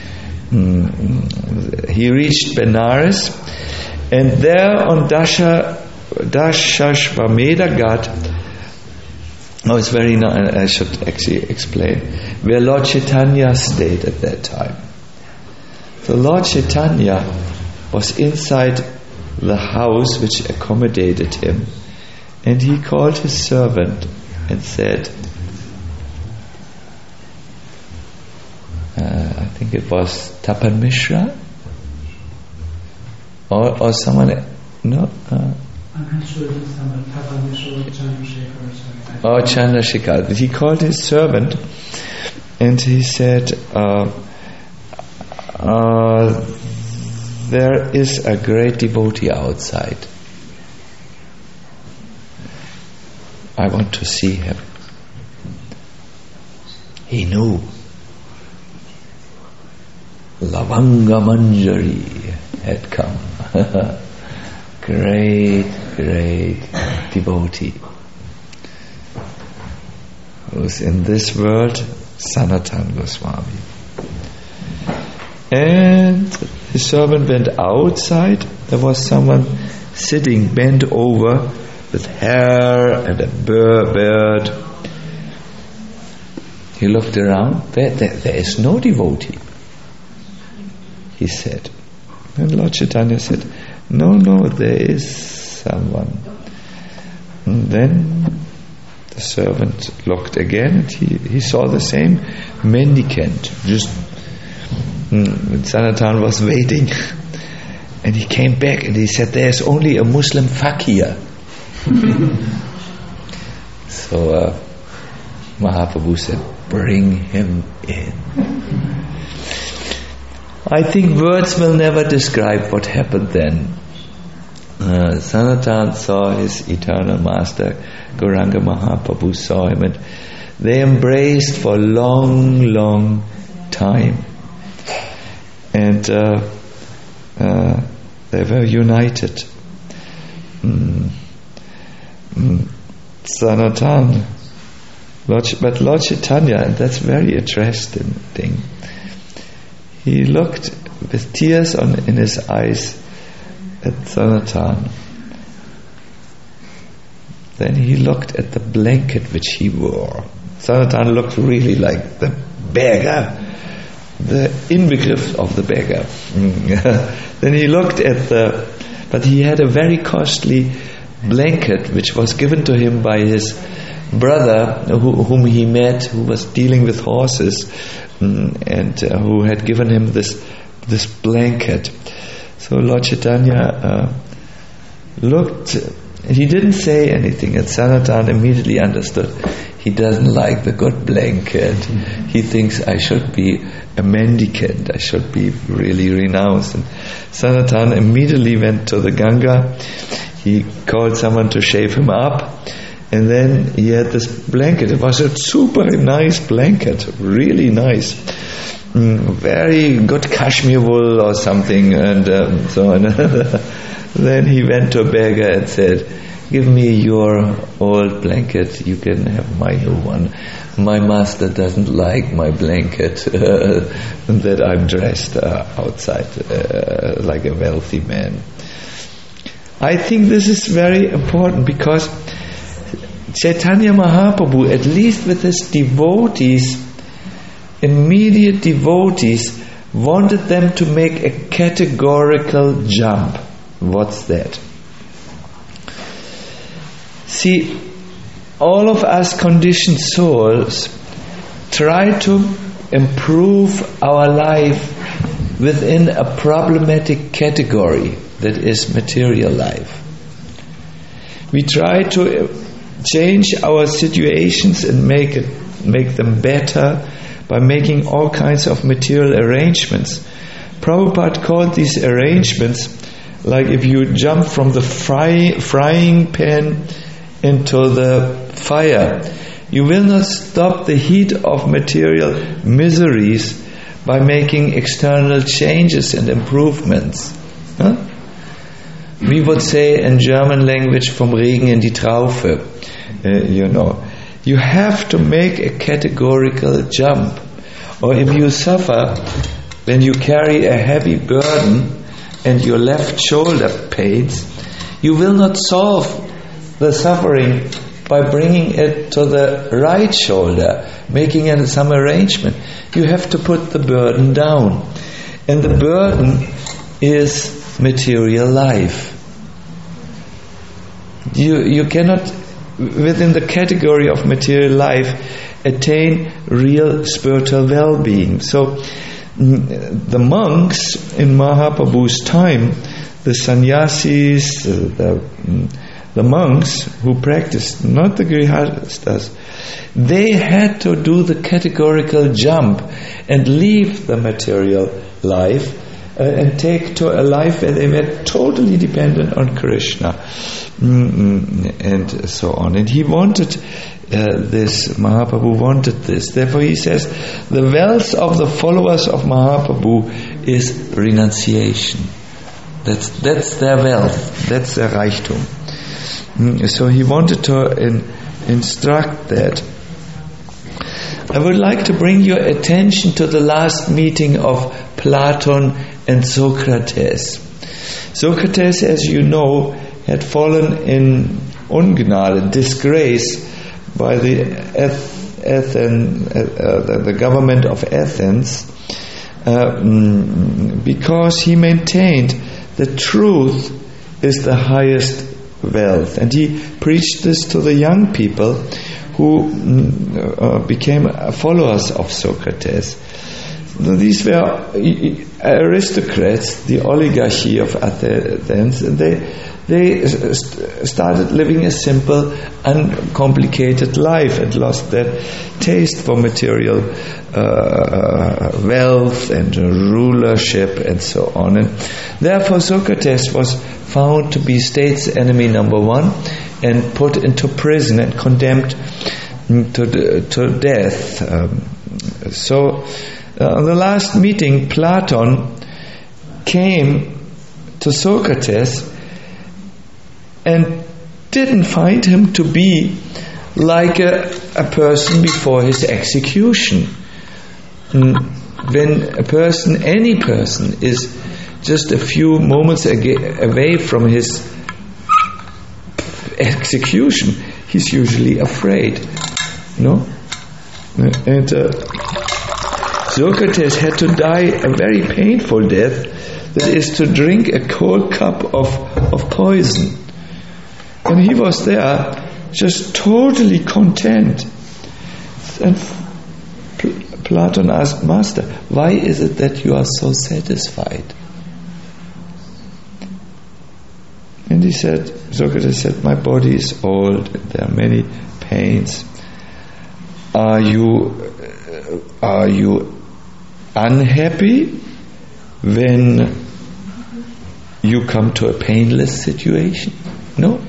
Mm. He reached Benares, and there on Dasha Dashashvamedha Ghat, oh, it's very nice, I should actually explain, where Lord Chaitanya stayed at that time. So Lord Chaitanya was inside the house which accommodated him, and he called his servant and said, uh, I think it was Tapan Mishra or, or someone, no? Uh, I'm not sure if it's Tapan Mishra or Chandrasekhar. Or Chandrasekhar. He called his servant and he said, uh, uh, there is a great devotee outside. I want to see him. He knew. Lavanga Manjari had come. Great, great devotee. Who's in this world? Sanatana Goswami. And the servant went outside. There was someone sitting bent over with hair and a bird. He looked around. There, there, there is no devotee, he said. And Lord Chaitanya said, no, no, there is someone. And then the servant looked again and he, he saw the same mendicant. Just mm, Sanatan was waiting. And he came back and he said, there's only a Muslim fakir. So uh, Mahaprabhu said, bring him in. I think words will never describe what happened then. Uh, Sanatan saw his eternal master, Gauranga Mahaprabhu saw him, and they embraced for a long, long time. And uh, uh, they were united. Mm. Mm. Sanatan, Lord, but Lord Chaitanya, and that's very interesting thing, he looked with tears on in his eyes at Sanatan. Then he looked at the blanket which he wore. Sanatan looked really like the beggar, the inbegriff of the beggar. Then he looked at the, but he had a very costly blanket which was given to him by his brother who, whom he met, who was dealing with horses, and uh, who had given him this this blanket. So Lord Chaitanya uh, looked, he didn't say anything, and Sanatan immediately understood he doesn't like the good blanket. Mm-hmm. He thinks I should be a mendicant, I should be really renounced. And Sanatan immediately went to the Ganga. He called someone to shave him up, and then he had this blanket. It was a super nice blanket, really nice, mm, very good cashmere wool or something, and um, so on. Then he went to a beggar and said, give me your old blanket, you can have my new one. My master doesn't like my blanket uh, that I'm dressed uh, outside uh, like a wealthy man. I think this is very important because Chaitanya Mahaprabhu, at least with his devotees, immediate devotees, wanted them to make a categorical jump. What's that? See, all of us conditioned souls try to improve our life within a problematic category that is material life. We try to change our situations and make it, make them better by making all kinds of material arrangements. Prabhupada called these arrangements like if you jump from the fry, frying pan into the fire. You will not stop the heat of material miseries by making external changes and improvements. Huh? We would say in German language, vom Regen in die Traufe. Uh, you know, you have to make a categorical jump. Or if you suffer when you carry a heavy burden and your left shoulder pains, you will not solve the suffering by bringing it to the right shoulder, making some arrangement. You have to put the burden down. And the burden is material life. You, you cannot, within the category of material life, attain real spiritual well-being. So the monks in Mahaprabhu's time, the sannyasis, the, the the monks who practiced, not the grihastas, they had to do the categorical jump and leave the material life uh, and take to a life where they were totally dependent on Krishna, mm-hmm, and so on. And he wanted uh, this, Mahaprabhu wanted this. Therefore he says, the wealth of the followers of Mahaprabhu is renunciation. That's, that's their wealth, that's their Reichtum. Mm, so he wanted to in, instruct that. I would like to bring your attention to the last meeting of Platon and Socrates. Socrates, as you know, had fallen in Ungnade, disgrace, by the Ath- Athen, uh, the, the government of Athens, uh, because he maintained that truth is the highest wealth. And he preached this to the young people who uh, became followers of Socrates. These were aristocrats, the oligarchy of Athens, and they they started living a simple, uncomplicated life and lost their taste for material uh, wealth and rulership and so on. And therefore Socrates was found to be state's enemy number one and put into prison and condemned to, to death. Um, so uh, on the last meeting, Platon came to Socrates and didn't find him to be like a, a person before his execution. When a person, any person, is just a few moments away from his execution, he's usually afraid. No? And uh, Socrates had to die a very painful death, that is to drink a cold cup of, of poison. And he was there just totally content. And Pl- Platon asked, Master, why is it that you are so satisfied? And he said, Socrates said, my body is old, there are many pains. Are you, uh, are you unhappy when you come to a painless situation? No.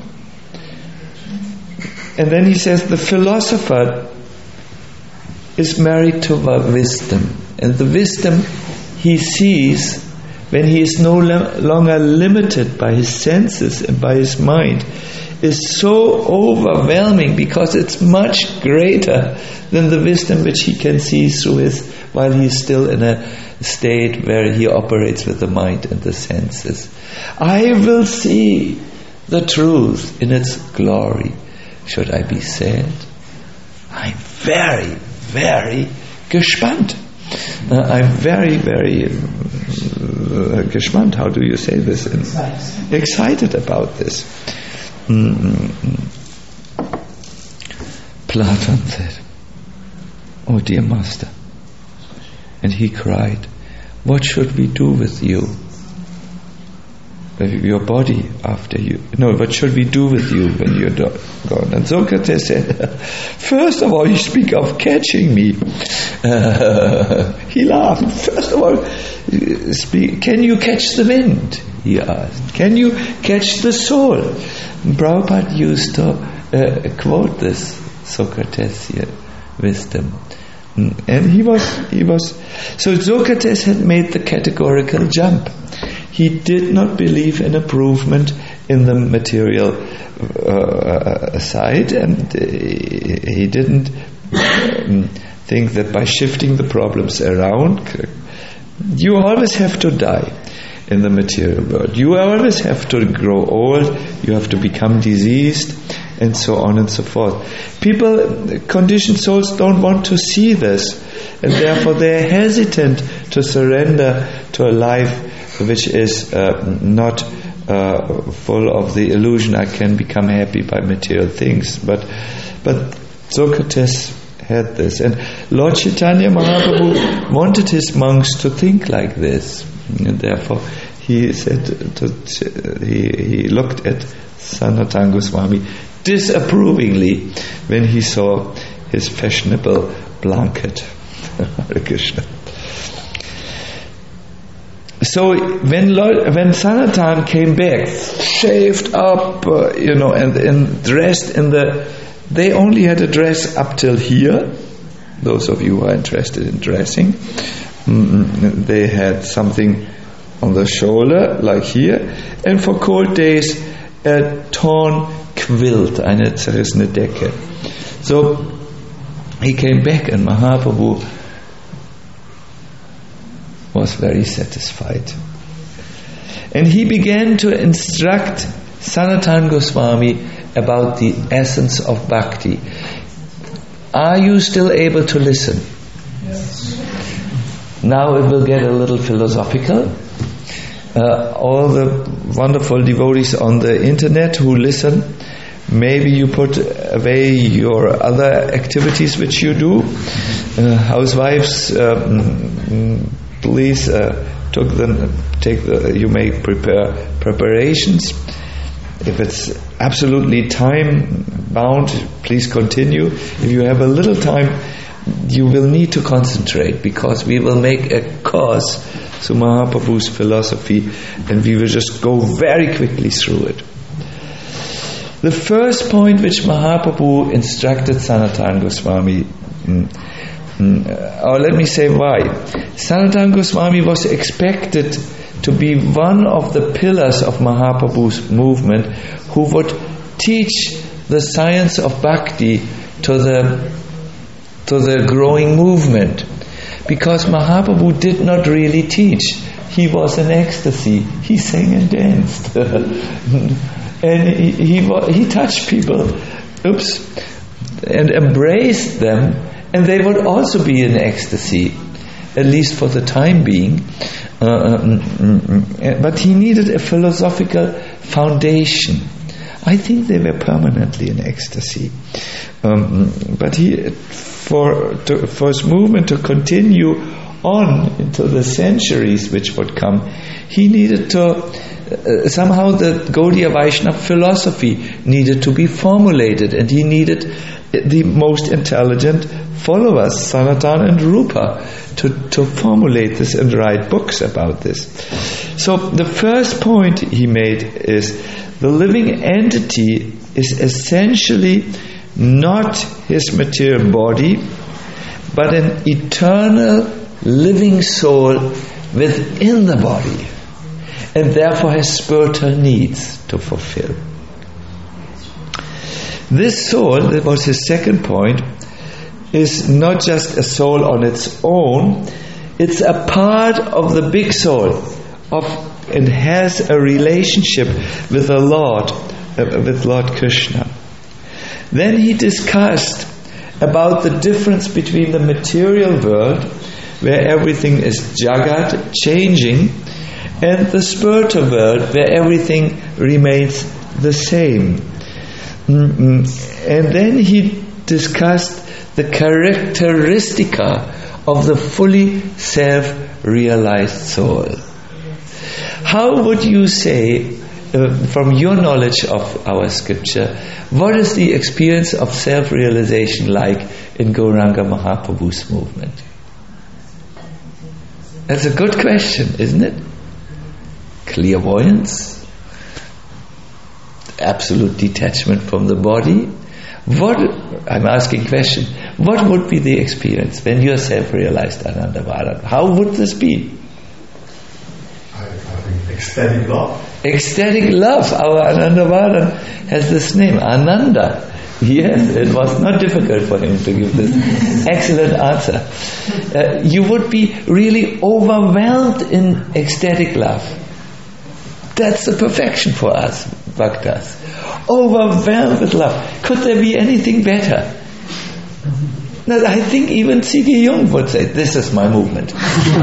And then he says, the philosopher is married to wisdom. And the wisdom he sees when he is no longer limited by his senses and by his mind is so overwhelming, because it's much greater than the wisdom which he can see through his, while he is still in a state where he operates with the mind and the senses. I will see the truth in its glory. Should I be sad? I'm very, very gespannt. Uh, I'm very, very uh, gespannt. How do you say this? Excited, Excited about this. Mm-hmm. Platon said, "Oh dear Master," and he cried, "What should we do with you? Your body after you. No, what should we do with you when you're do- gone?" And Socrates said, "First of all, you speak of catching me." Uh, he laughed. First of all, speak, can you catch the wind? He asked. Can you catch the soul? And Prabhupada used to uh, quote this Socrates wisdom. And he was, he was, so Socrates had made the categorical jump. He did not believe in improvement in the material uh, side, and uh, he didn't um, think that by shifting the problems around, you always have to die in the material world. You always have to grow old, you have to become diseased, and so on and so forth. People, conditioned souls, don't want to see this, and therefore they are hesitant to surrender to a life which is uh, not uh, full of the illusion I can become happy by material things. But but Socrates had this, and Lord Chaitanya Mahaprabhu wanted his monks to think like this, and therefore he said, to, he, he looked at Sanatana Goswami disapprovingly when he saw his fashionable blanket. Hare Krishna. So when Lord, when Sanatan came back, shaved up, uh, you know, and, and dressed in the, they only had a dress up till here. Those of you who are interested in dressing, mm, they had something on the shoulder, like here, and for cold days, a torn quilt, eine zerrissene Decke. So he came back, and Mahaprabhu was very satisfied. And he began to instruct Sanatana Goswami about the essence of bhakti. Are you still able to listen? Yes. Now it will get a little philosophical. Uh, all the wonderful devotees on the internet who listen, maybe you put away your other activities which you do. Uh, housewives, um, please uh, took them, take the, you may prepare preparations. If it's absolutely time bound, please continue. If you have a little time, you will need to concentrate, because we will make a course to Mahaprabhu's philosophy, and we will just go very quickly through it. The first point which Mahaprabhu instructed Sanatana Goswami, mm, mm, or let me say why. Sanatana Goswami was expected to be one of the pillars of Mahaprabhu's movement, who would teach the science of bhakti to the to the growing movement. Because Mahaprabhu did not really teach. He was in ecstasy. He sang and danced. And he, he, he touched people, oops, and embraced them, and they would also be in ecstasy, at least for the time being. Uh, mm, mm, mm. But he needed a philosophical foundation. I think they were permanently in ecstasy. Um, but he, for, to, for his movement to continue on into the centuries which would come, he needed to, uh, somehow the Gaudiya Vaishnava philosophy needed to be formulated, and he needed the most intelligent followers, Sanatana and Rupa, to, to formulate this and write books about this. So the first point he made is the living entity is essentially not his material body, but an eternal living soul within the body, and therefore has spiritual needs to fulfill. This soul, that was his second point, is not just a soul on its own, it's a part of the big soul of, and has a relationship with the Lord, uh, with Lord Krishna. Then he discussed about the difference between the material world, where everything is jagat, changing, and the spiritual world, where everything remains the same. Mm-mm. And then he discussed the characteristica of the fully self-realized soul. How would you say, uh, from your knowledge of our scripture, what is the experience of self-realization like in Gauranga Mahaprabhu's movement? That's a good question, isn't it? Clairvoyance, absolute detachment from the body. What, I'm asking question, what would be the experience when you are self-realized, Anandavaran? How would this be? I, I think ecstatic love. Ecstatic love. Our Anandavaran has this name, Ananda. Yes, it was not difficult for him to give this excellent answer. Uh, you would be really overwhelmed in ecstatic love. That's the perfection for us, Bhaktas. Overwhelmed with love. Could there be anything better? Now, I think even C K Jung would say, this is my movement.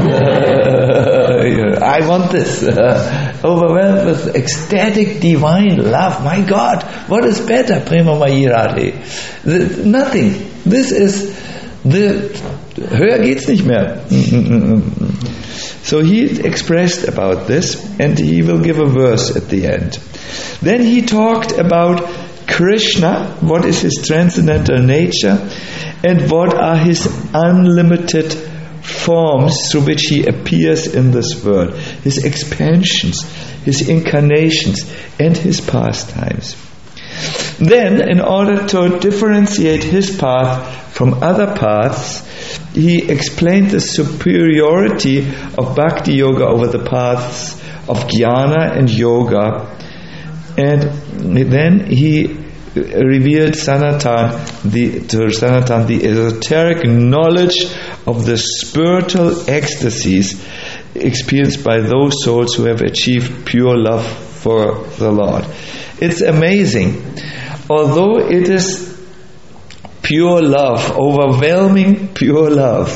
I want this. Uh, overwhelmed with ecstatic divine love. My God, what is better? Prema Mayi Radhe. Nothing. This is the... Höher geht's nicht mehr. So he expressed about this, and he will give a verse at the end. Then he talked about Krishna, what is his transcendental nature, and what are his unlimited forms through which he appears in this world, his expansions, his incarnations, and his pastimes. Then, in order to differentiate his path from other paths, he explained the superiority of Bhakti Yoga over the paths of Jnana and Yoga. And then he revealed Sanatan, the, to Sanatan the esoteric knowledge of the spiritual ecstasies experienced by those souls who have achieved pure love for the Lord. It's amazing. Although it is pure love, overwhelming pure love,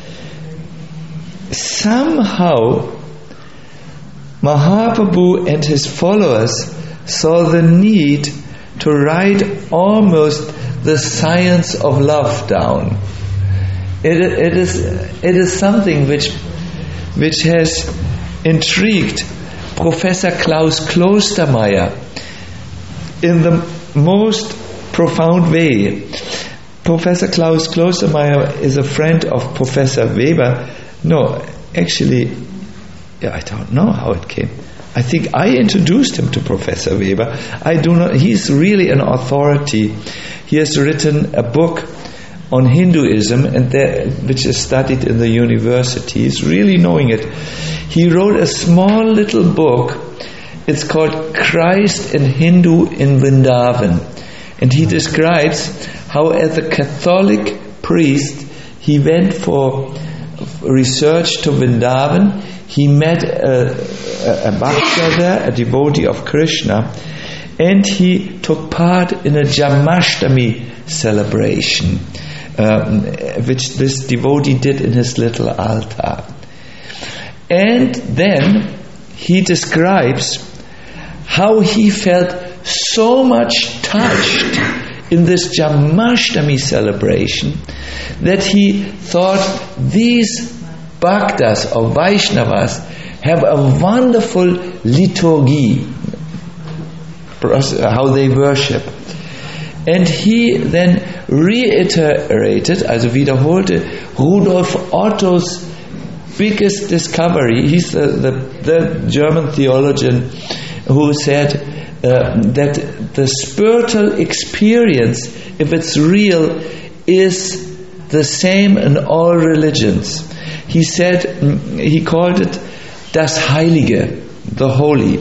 somehow Mahaprabhu and his followers saw the need to write almost the science of love down. It, it is it is something which which has intrigued Professor Klaus Klostermaier in the most profound way. Professor Klaus Klostermaier is a friend of Professor Weber. No, actually, yeah, I don't know how it came. I think I introduced him to Professor Weber. I do not. He's really an authority. He has written a book on Hinduism, and there, which is studied in the universities. Really knowing it. He wrote a small little book. It's called Christ and Hindu in Vrindavan, and he describes how, as a Catholic priest, he went for research to Vrindavan. He met a, a, a bhakta there, a devotee of Krishna, and he took part in a Jamashtami celebration, um, which this devotee did in his little altar. And then he describes how he felt so much touched in this Jamashtami celebration that he thought these Bhaktas or Vaishnavas have a wonderful liturgy, how they worship. And he then reiterated, also wiederholte, Rudolf Otto's biggest discovery. He's the, the, the German theologian who said uh, that the spiritual experience, if it's real, is the same in all religions. He said, he called it das Heilige, the holy.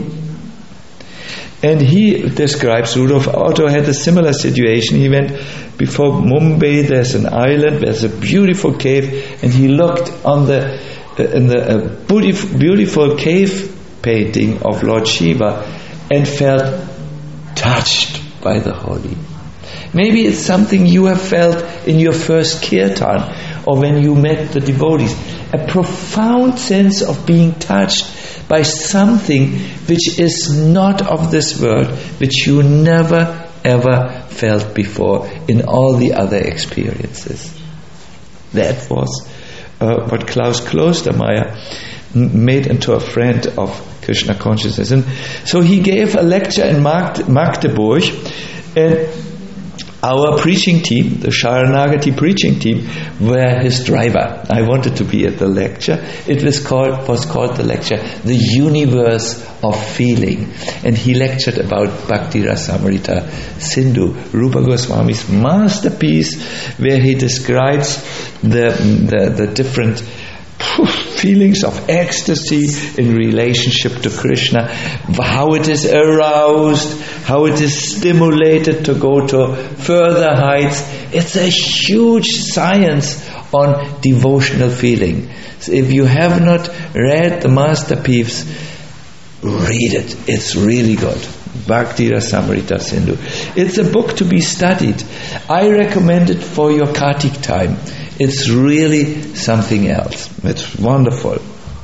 And he describes, Rudolf Otto had a similar situation. He went before Mumbai, there's an island, there's a beautiful cave, and he looked on the uh, in the uh, beautiful, beautiful cave painting of Lord Shiva and felt touched by the holy. Maybe it's something you have felt in your first kirtan or when you met the devotees. A profound sense of being touched by something which is not of this world, which you never ever felt before in all the other experiences. That was uh, what Klaus Klostermaier made into a friend of Krishna consciousness. And so he gave a lecture in Magd- Magdeburg, and our preaching team, the Sharanagati preaching team, were his driver. I wanted to be at the lecture. It was called was called the lecture, The Universe of Feeling. And he lectured about Bhakti Rasamrita Sindhu, Rupa Goswami's masterpiece, where he describes the, the, the different feelings of ecstasy in relationship to Krishna, how it is aroused, how it is stimulated to go to further heights. It's a huge science on devotional feeling. So if you have not read the masterpiece, read it. It's really good. Bhakti Rasamrita Sindhu. It's a book to be studied. I recommend it for your Kartik time. It's really something else. It's wonderful.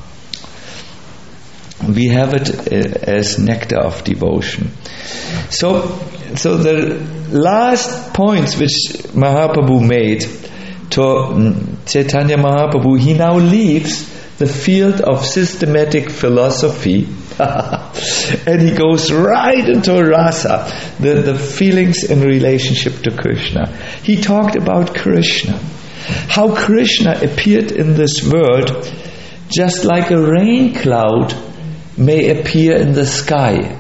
We have it as nectar of devotion. So, so the last points which Mahaprabhu made to Chaitanya Mahaprabhu, he now leaves the field of systematic philosophy, and he goes right into rasa, the, the feelings in relationship to Krishna. He talked about Krishna, how Krishna appeared in this world just like a rain cloud may appear in the sky.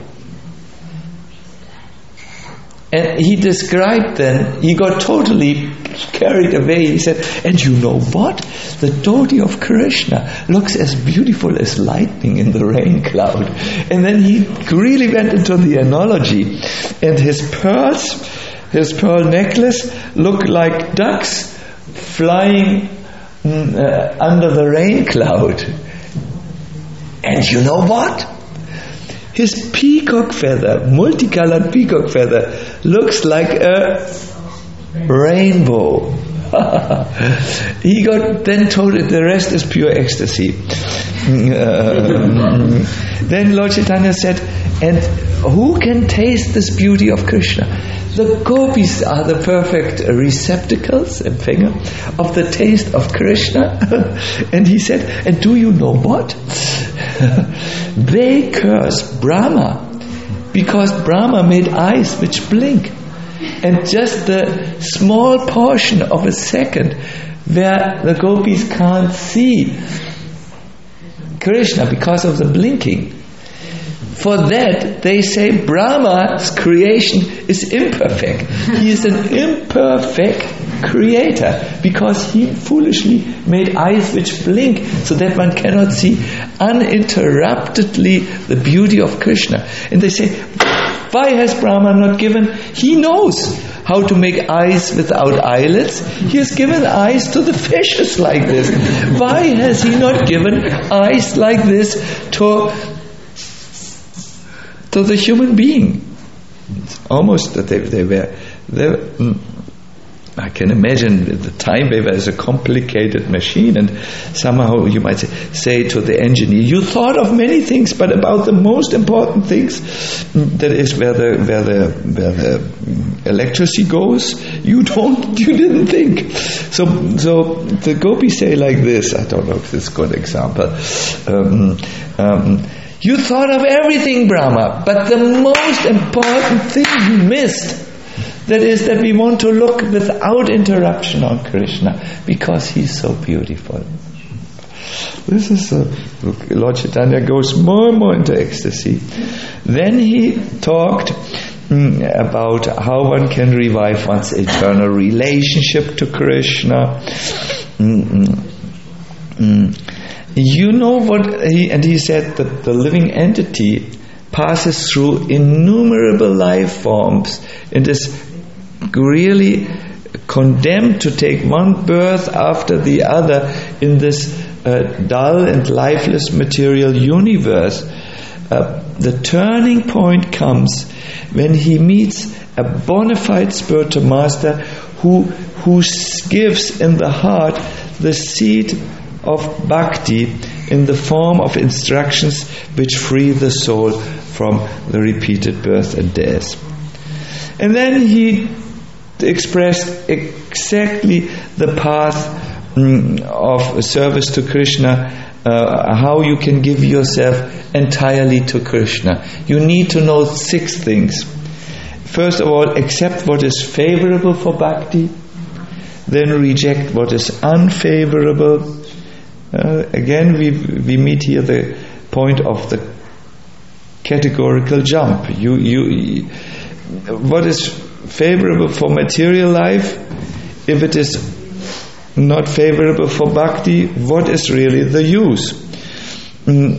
And he described then, he got totally carried away. He said, and you know what? The devotee of Krishna looks as beautiful as lightning in the rain cloud. And then he really went into the analogy. And his pearls, his pearl necklace looked like ducks flying uh, under the rain cloud. And you know what? His peacock feather, multicolored peacock feather, looks like a rainbow. He got then told that the rest is pure ecstasy. Uh, then Lord Chaitanya said, and who can taste this beauty of Krishna? The gopis are the perfect receptacles, empfänger, of the taste of Krishna. And he said, and do you know what? They curse Brahma because Brahma made eyes which blink. And just the small portion of a second where the gopis can't see Krishna because of the blinking. For that, they say Brahma's creation is imperfect. He is an imperfect creator because he foolishly made eyes which blink so that one cannot see uninterruptedly the beauty of Krishna. And they say, why has Brahma not given? He knows how to make eyes without eyelids. He has given eyes to the fishes like this. Why has he not given eyes like this to to the human being? It's almost that they, they were, they were mm, I can imagine at the time they were as a complicated machine, and somehow you might say, say to the engineer, you thought of many things, but about the most important things, that is where the where the where the electricity goes, you don't you didn't think. So so the gopis say like this, I don't know if this is a good example. Um, um, You thought of everything, Brahma, but the most important thing you missed. That is that we want to look without interruption on Krishna because he's so beautiful. This is a, Lord Chaitanya goes more and more into ecstasy. Then he talked mm, about how one can revive one's eternal relationship to Krishna. Mm-mm. Mm. You know what he, and he said that the living entity passes through innumerable life forms and is really condemned to take one birth after the other in this uh, dull and lifeless material universe. Uh, the turning point comes when he meets a bona fide spiritual master who, who gives in the heart the seed of bhakti in the form of instructions which free the soul from the repeated birth and death. And then he expressed exactly the path mm, of service to Krishna, uh, how you can give yourself entirely to Krishna. You need to know six things. First of all, accept what is favorable for bhakti, then reject what is unfavorable. Uh, again, we we meet here the point of the categorical jump. You you, what is favorable for material life? If it is not favorable for bhakti, what is really the use? Mm,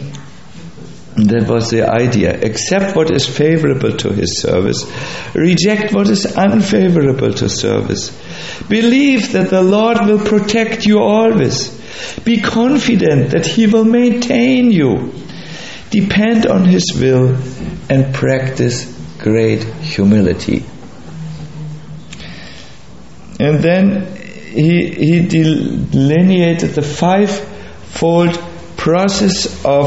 that was the idea. Accept what is favorable to his service. Reject what is unfavorable to service. Believe that the Lord will protect you always. Be confident that he will maintain you. Depend on his will and practice great humility. And then he, he delineated the five-fold process of,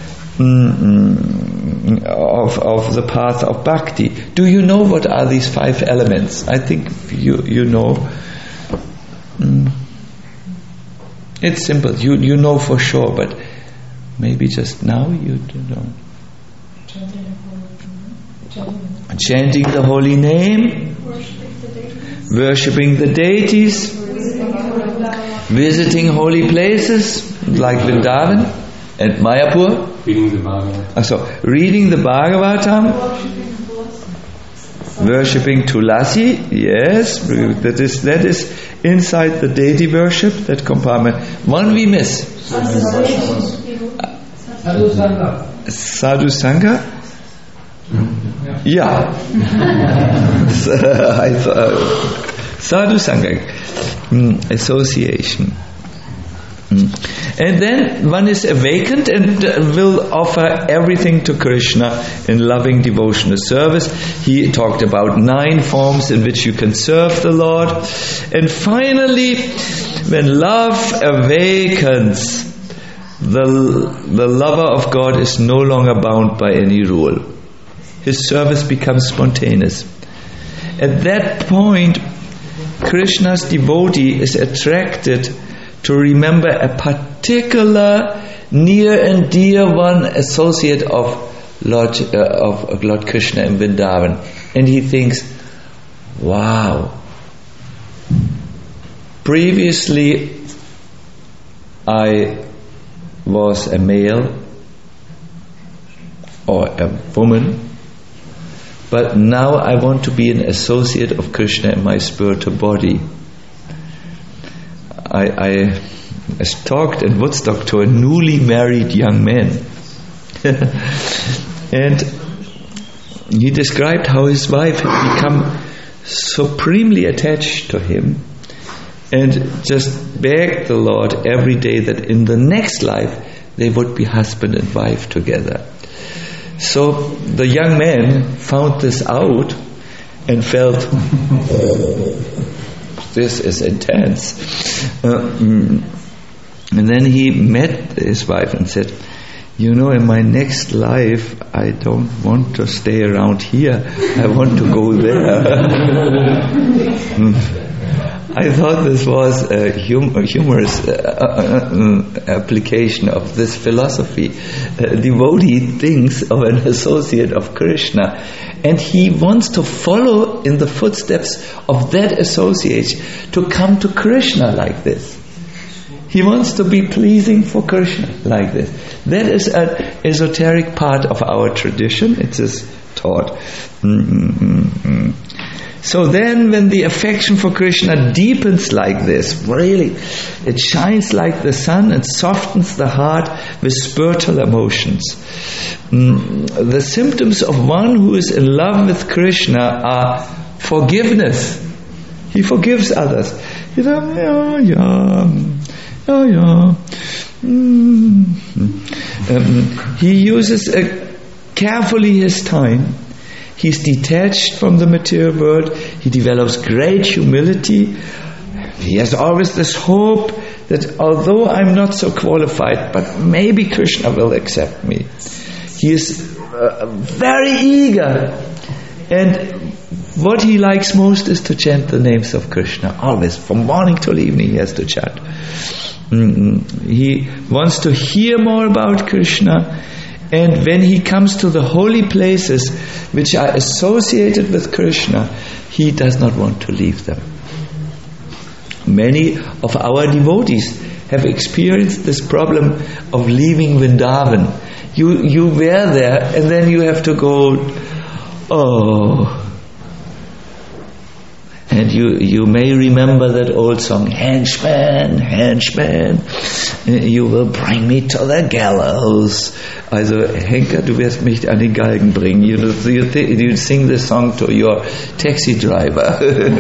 mm, of of the path of bhakti. Do you know what are these five elements? I think you you know. Mm. It's simple. You you know for sure, but Maybe just now you don't. Chanting the holy name, worshipping the deities, visiting holy places like Vrindavan and Mayapur. Reading the Bhagavatam. So, reading the Bhagavatam, worshipping Tulasi, yes, that is that is inside the deity worship, that compartment. One we miss. Sadhu Sangha. Sadhu Sangha? Yeah. I thought, Sadhu Sangha, mm, association. Mm. And then one is awakened and will offer everything to Krishna in loving devotional service. He talked about nine forms in which you can serve the Lord. And finally, when love awakens, the, the lover of God is no longer bound by any rule. His service becomes spontaneous. At that point, Krishna's devotee is attracted to remember a particular near and dear one associate of Lord, uh, of Lord Krishna in Vrindavan. And he thinks, wow, previously I was a male or a woman, but now I want to be an associate of Krishna in my spiritual body. I, I, I talked in Woodstock to a newly married young man. And he described how his wife had become supremely attached to him and just begged the Lord every day that in the next life they would be husband and wife together. So the young man found this out and felt, this is intense. Uh, mm. And then he met his wife and said, you know, in my next life, I don't want to stay around here. I want to go there. mm. I thought this was a, hum- a humorous uh, uh, application of this philosophy. A devotee thinks of an associate of Krishna, and he wants to follow in the footsteps of that associate to come to Krishna like this. He wants to be pleasing for Krishna like this. That is an esoteric part of our tradition. It is taught. Mm-hmm. So then when the affection for Krishna deepens like this, really, it shines like the sun and softens the heart with spiritual emotions. Mm, the symptoms of one who is in love with Krishna are forgiveness. He forgives others. He says, yeah, yeah, yeah, yeah. Mm. Um, he uses uh, carefully his time. He's detached from the material world. He develops great humility. He has always this hope that although I'm not so qualified, but maybe Krishna will accept me. He is uh, very eager. And what he likes most is to chant the names of Krishna. Always, from morning till evening, he has to chant. Mm-hmm. He wants to hear more about Krishna. And when he comes to the holy places which are associated with Krishna, he does not want to leave them. Many of our devotees have experienced this problem of leaving Vrindavan. You you were there and then you have to go, oh. And you, you may remember that old song, henchman, henchman, you will bring me to the gallows. Also, Henker, du wirst mich an den Galgen bringen. You, know, you, th- you sing this song to your taxi driver.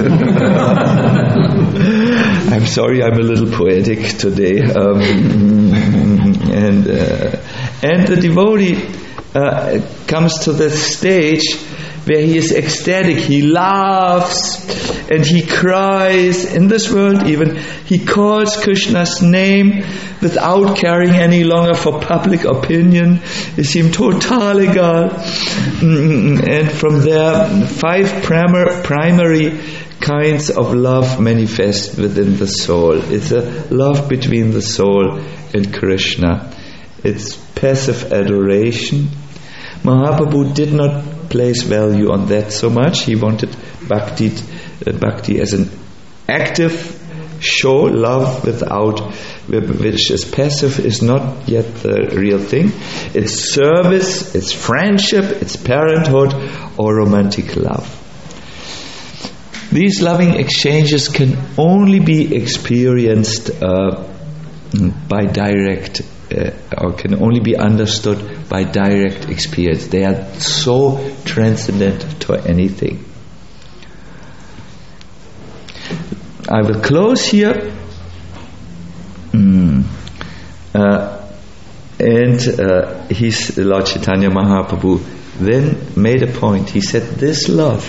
I'm sorry, I'm a little poetic today. Um, and uh, and the devotee uh, comes to the stage where he is ecstatic, he laughs and he cries. In this world even, he calls Krishna's name without caring any longer for public opinion. It's him total egal. And from there, five primar- primary kinds of love manifest within the soul. It's a love between the soul and Krishna. it's passive adoration. Mahaprabhu did not place value on that so much. He wanted bhakti, uh, bhakti as an active show, love without, which is passive, is not yet the real thing. It's service, it's friendship, it's parenthood, or romantic love. These loving exchanges can only be experienced uh, by direct, uh, or can only be understood by direct experience. They are so transcendent to anything. I will close here. Mm. Uh, and uh, he's, Lord Chaitanya Mahaprabhu then made a point. He said, this love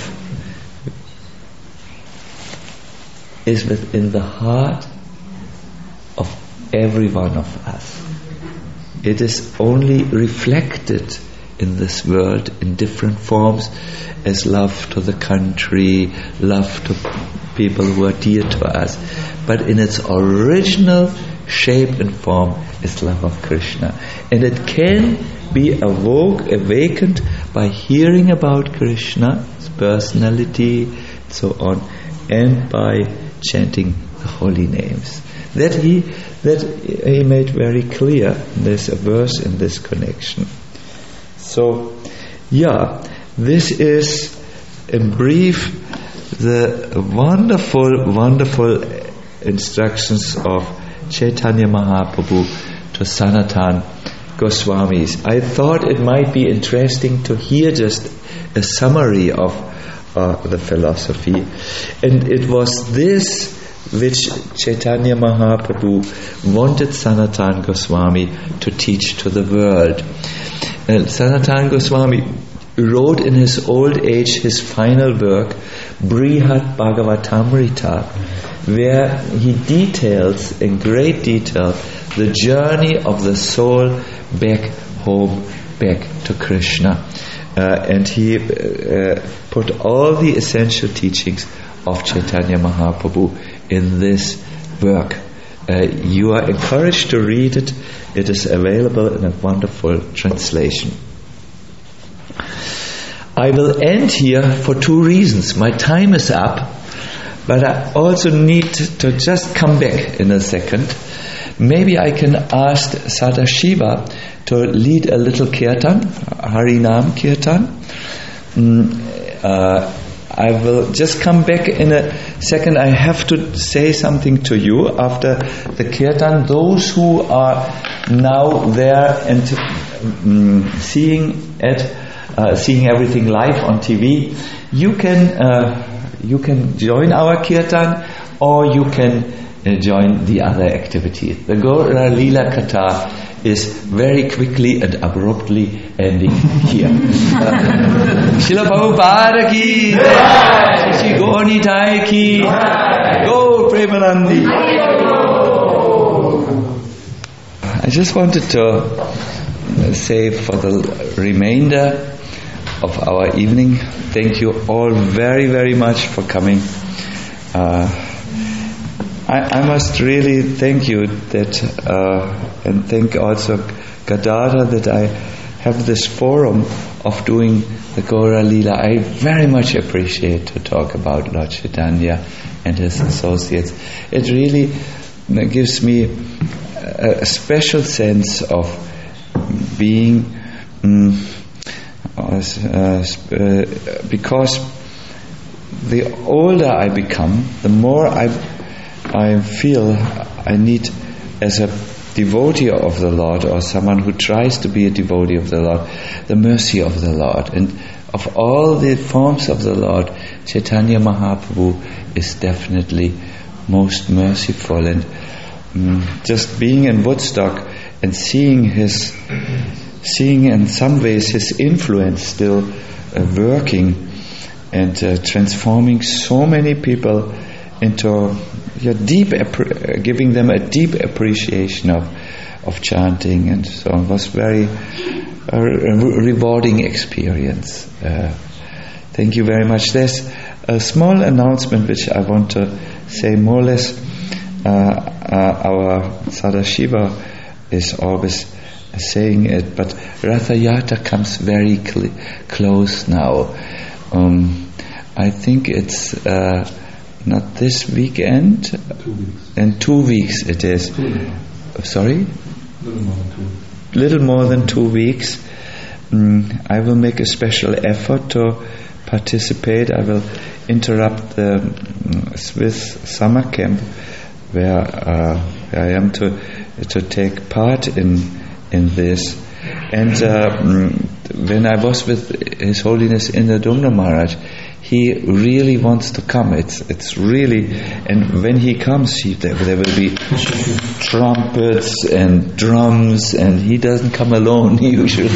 is within the heart of every one of us. It is only reflected in this world in different forms as love to the country, love to people who are dear to us. But in its original shape and form is love of Krishna. And it can be awoke, awakened by hearing about Krishna, his personality, and so on, and by chanting the holy names. That he that he made very clear. There's a verse in this connection. So, yeah, this is in brief the wonderful, wonderful instructions of Chaitanya Mahaprabhu to Sanatana Goswamis. I thought it might be interesting to hear just a summary of uh, the philosophy. And it was this which Chaitanya Mahaprabhu wanted Sanatana Goswami to teach to the world. And Sanatana Goswami wrote in his old age his final work, Brihad Bhagavatamrita, where he details in great detail the journey of the soul back home, back to Krishna. Uh, and he uh, put all the essential teachings of Chaitanya Mahaprabhu in this work. Uh, you are encouraged to read it. It is available in a wonderful translation. I will end here for two reasons. My time is up, but I also need to just come back in a second. Maybe I can ask Sadashiva to lead a little kirtan, Harinam kirtan. Mm, uh, I will just come back in a second. I have to say something to you after the kirtan. Those who are now there and um, seeing it, uh, seeing everything live on T V, you can uh, you can join our kirtan, or you can uh, join the other activity. The Gaura Lila Katha is very quickly and abruptly ending here. Srila Prabhupada ki jai, Shri Gaura Nitai ki jai, Go Premanandi. I just wanted to say for the remainder of our evening, thank you all very, very much for coming. Uh, I, I must really thank you that, uh, and thank also Gadadhar that I have this forum of doing the Gaura Lila. I very much appreciate to talk about Lord Chaitanya and his associates. It really gives me a, a special sense of being, um, uh, uh, because the older I become, the more I I feel I need, as a devotee of the Lord, or someone who tries to be a devotee of the Lord, the mercy of the Lord. And of all the forms of the Lord, Chaitanya Mahaprabhu is definitely most merciful. And um, just being in Woodstock and seeing his, seeing in some ways his influence still uh, working and uh, transforming so many people into your deep, appre- giving them a deep appreciation of of chanting and so on, was very a re- rewarding experience. Uh, thank you very much. There's a small announcement which I want to say more or less. Uh, uh, our Sadashiva is always saying it, but Ratha Yatra comes very cl- close now. Um, I think it's uh, not this weekend. Two weeks. In two weeks it is. Two Sorry? Little more than two. Little more than two weeks. Mm, I will make a special effort to participate. I will interrupt the mm, Swiss summer camp where uh, I am to to take part in in this. And uh, mm, when I was with His Holiness Indra Maharaj, he really wants to come. It's it's really, and when he comes, he, there, there will be trumpets and drums, and he doesn't come alone usually.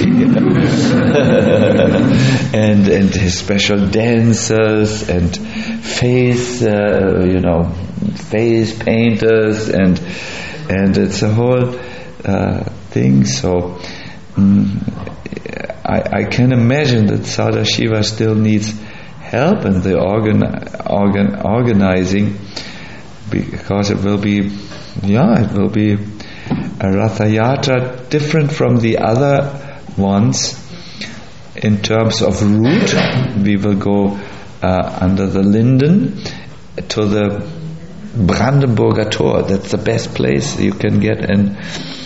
and and his special dancers and face, uh, you know, face painters, and and it's a whole uh, thing. So um, I I can imagine that Sadashiva still needs help in the organ, organ, organizing, because it will be, yeah, it will be a Ratha Yatra different from the other ones in terms of route. We will go uh, under the Linden to the Brandenburger Tor. That's the best place you can get in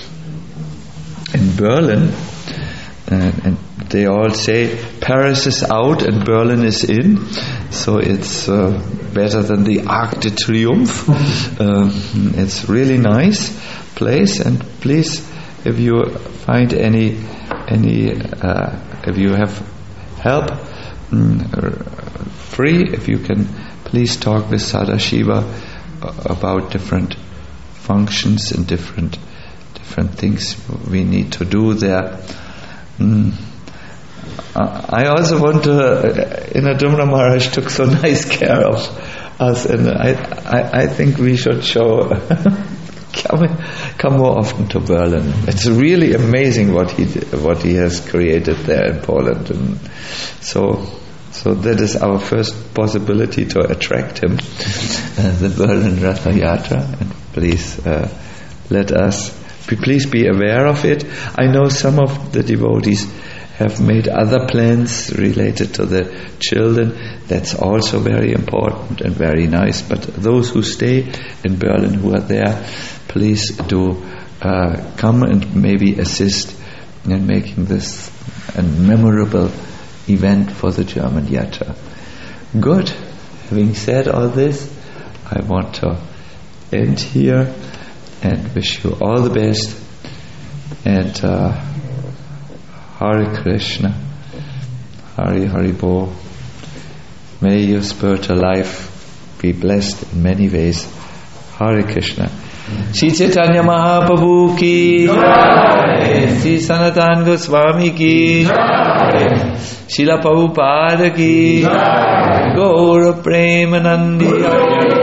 in Berlin. Uh, and they all say Paris is out and Berlin is in, so it's uh, better than the Arc de Triomphe. uh, it's really nice place, and please, if you find any any uh, if you have help mm, free, if you can please talk with Sadashiva about different functions and different different things we need to do there. Mm. Uh, I also want to, uh, Indra Maharaj took so nice care of us, and I, I, I think we should show, come, come more often to Berlin. It's really amazing what he what he has created there in Poland, and so so that is our first possibility to attract him, uh, the Berlin Ratha Yatra. And please uh, let us. Please be aware of it. I know some of the devotees have made other plans related to the children. That's also very important and very nice. But those who stay in Berlin, who are there, please do uh, come and maybe assist in making this a memorable event for the German Yatra. Good. Having said all this, I want to end here and wish you all the best, and uh, Hare Krishna, Hare Hare Bol. May your spiritual life be blessed in many ways. Hare Krishna. Shri Chaitanya Mahaprabhu ki Jai, Shri Sanatana Goswami ki Jai, Srila Prabhupada ki Jai, Gaura Premanandi.